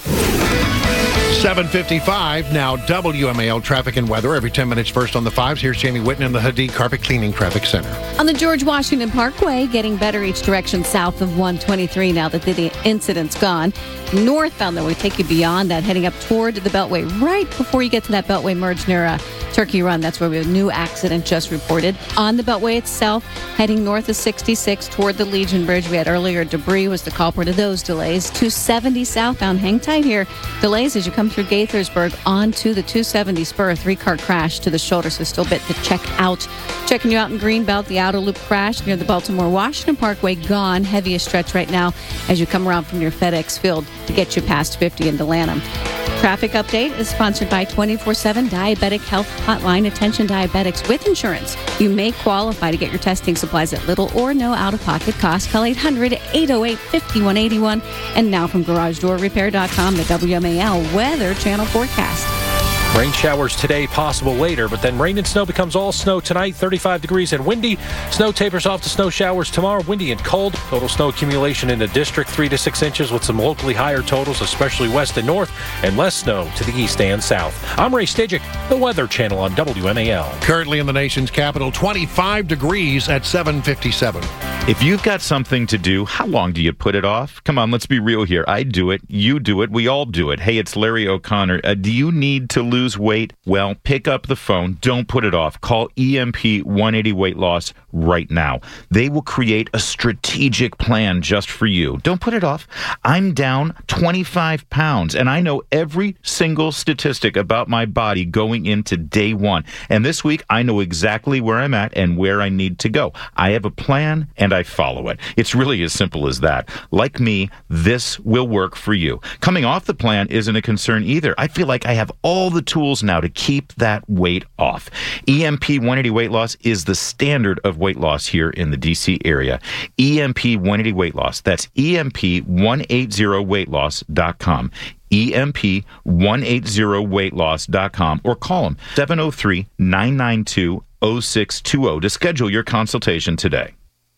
seven fifty-five, now W M A L traffic and weather. Every ten minutes first on the fives. Here's Jamie Whitten in the Hadid Carpet Cleaning Traffic Center. On the George Washington Parkway, getting better each direction south of one twenty-three now that the incident's gone. Northbound, though, we take you beyond that, heading up toward the Beltway right before you get to that Beltway merge near uh, Turkey Run. That's where we have a new accident just reported. On the Beltway itself, heading north of sixty-six toward the Legion Bridge. We had earlier debris was the culprit of those delays. two seventy southbound, hang tight here. Delays as you come through Gaithersburg onto the two seventy spur. A three-car crash to the shoulder, so still a bit to check out. Checking you out in Greenbelt, the outer loop crash near the Baltimore-Washington Parkway gone. Heaviest stretch right now as you come around from near FedEx Field to get you past fifty into Lanham. Traffic update is sponsored by twenty-four seven Diabetic Health Hotline. Attention diabetics with insurance. You may qualify to get your testing supplies at little or no out-of-pocket cost. Call eight hundred, eight oh eight, five one eight one. And now from Garage Door Repair dot com, the W M A L Weather Channel forecast. Rain showers today, possible later, but then rain and snow becomes all snow tonight, thirty-five degrees and windy. Snow tapers off to snow showers tomorrow, windy and cold. Total snow accumulation in the district, three to six inches with some locally higher totals, especially west and north, and less snow to the east and south. I'm Ray Stajic, the Weather Channel on W M A L. Currently in the nation's capital, twenty-five degrees at seven fifty-seven. If you've got something to do, how long do you put it off? Come on, let's be real here. I do it. You do it. We all do it. Hey, it's Larry O'Connor. Uh, do you need to lose weight? Well, pick up the phone. Don't put it off. Call E M P one eighty Weight Loss right now. They will create a strategic plan just for you. Don't put it off. I'm down twenty-five pounds, and I know every single statistic about my body going into day one. And this week, I know exactly where I'm at and where I need to go. I have a plan, and I follow it. It's really as simple as that. Like me, this will work for you. Coming off the plan isn't a concern either. I feel like I have all the tools now to keep that weight off. E M P one eighty Weight Loss is the standard of weight loss here in the D C area. E M P one eighty Weight Loss. That's E M P one eighty weight loss dot com. E M P one eighty weight loss dot com, or call them seven oh three, nine nine two, oh six two oh to schedule your consultation today.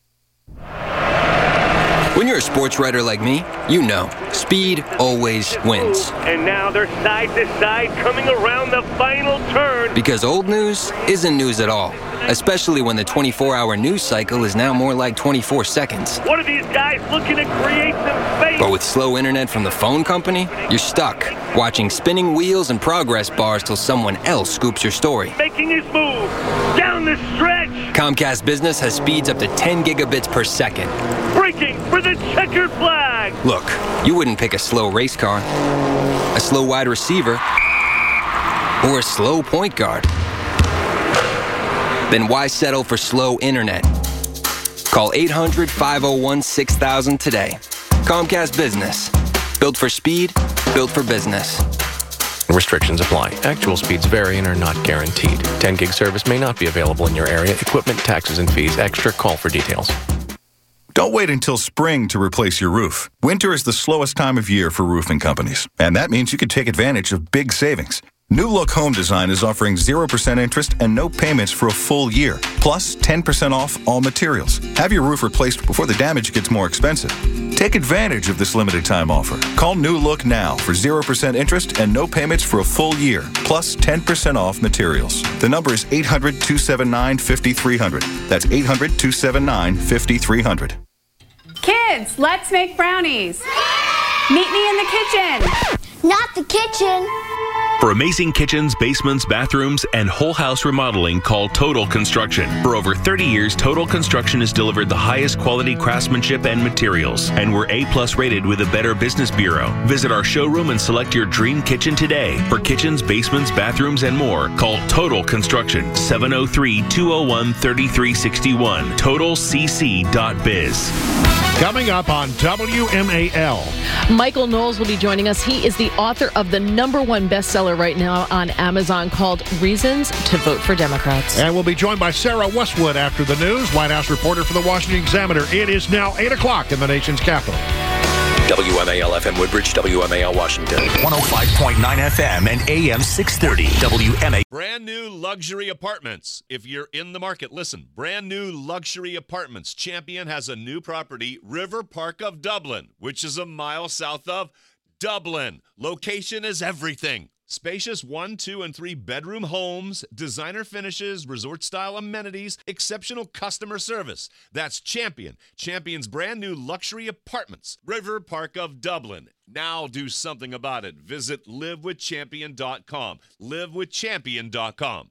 When you're a sports writer like me, you know, speed always wins. And now they're side to side coming around the final turn. Because old news isn't news at all, especially when the twenty-four hour news cycle is now more like twenty-four seconds. What are these guys looking to create some space? But with slow internet from the phone company, you're stuck watching spinning wheels and progress bars till someone else scoops your story. Making his move down the stretch. Comcast Business has speeds up to ten gigabits per second. Breaking for the checkered flag. Look, you wouldn't pick a slow race car, a slow wide receiver, or a slow point guard? Then why settle for slow internet? Call eight hundred, five oh one, six thousand today. Comcast Business. Built for speed, built for business. Restrictions apply. Actual speeds vary and are not guaranteed. ten gig service may not be available in your area. Equipment, taxes, and fees extra. Call for details. Don't wait until spring to replace your roof. Winter is the slowest time of year for roofing companies, and that means you can take advantage of big savings. New Look Home Design is offering zero percent interest and no payments for a full year, plus ten percent off all materials. Have your roof replaced before the damage gets more expensive. Take advantage of this limited time offer. Call New Look now for zero percent interest and no payments for a full year, plus ten percent off materials. The number is eight hundred, two seven nine, five three zero zero. That's eight hundred, two seven nine, five three zero zero. Kids, let's make brownies. Meet me in the kitchen. Not the kitchen. For amazing kitchens, basements, bathrooms, and whole house remodeling, call Total Construction. For over thirty years, Total Construction has delivered the highest quality craftsmanship and materials, and we're A plus rated with the Better Business Bureau. Visit our showroom and select your dream kitchen today. For kitchens, basements, bathrooms, and more, call Total Construction, seven oh three, two oh one, three three six one, total c c dot biz. Coming up on W M A L. Michael Knowles will be joining us. He is the author of the number one bestseller right now on Amazon called Reasons to Vote for Democrats. And we'll be joined by Sarah Westwood after the news, White House reporter for the Washington Examiner. It is now eight o'clock in the nation's capital. W M A L F M Woodbridge, W M A L Washington. one oh five point nine F M and A M six thirty W M A. Brand new luxury apartments. If you're in the market, listen. Brand new luxury apartments. Champion has a new property, River Park of Dublin, which is a mile south of Dublin. Location is everything. Spacious one, two, and three bedroom homes, designer finishes, resort-style amenities, exceptional customer service. That's Champion. Champion's brand new luxury apartments, River Park of Dublin. Now do something about it. Visit live with champion dot com. live with champion dot com.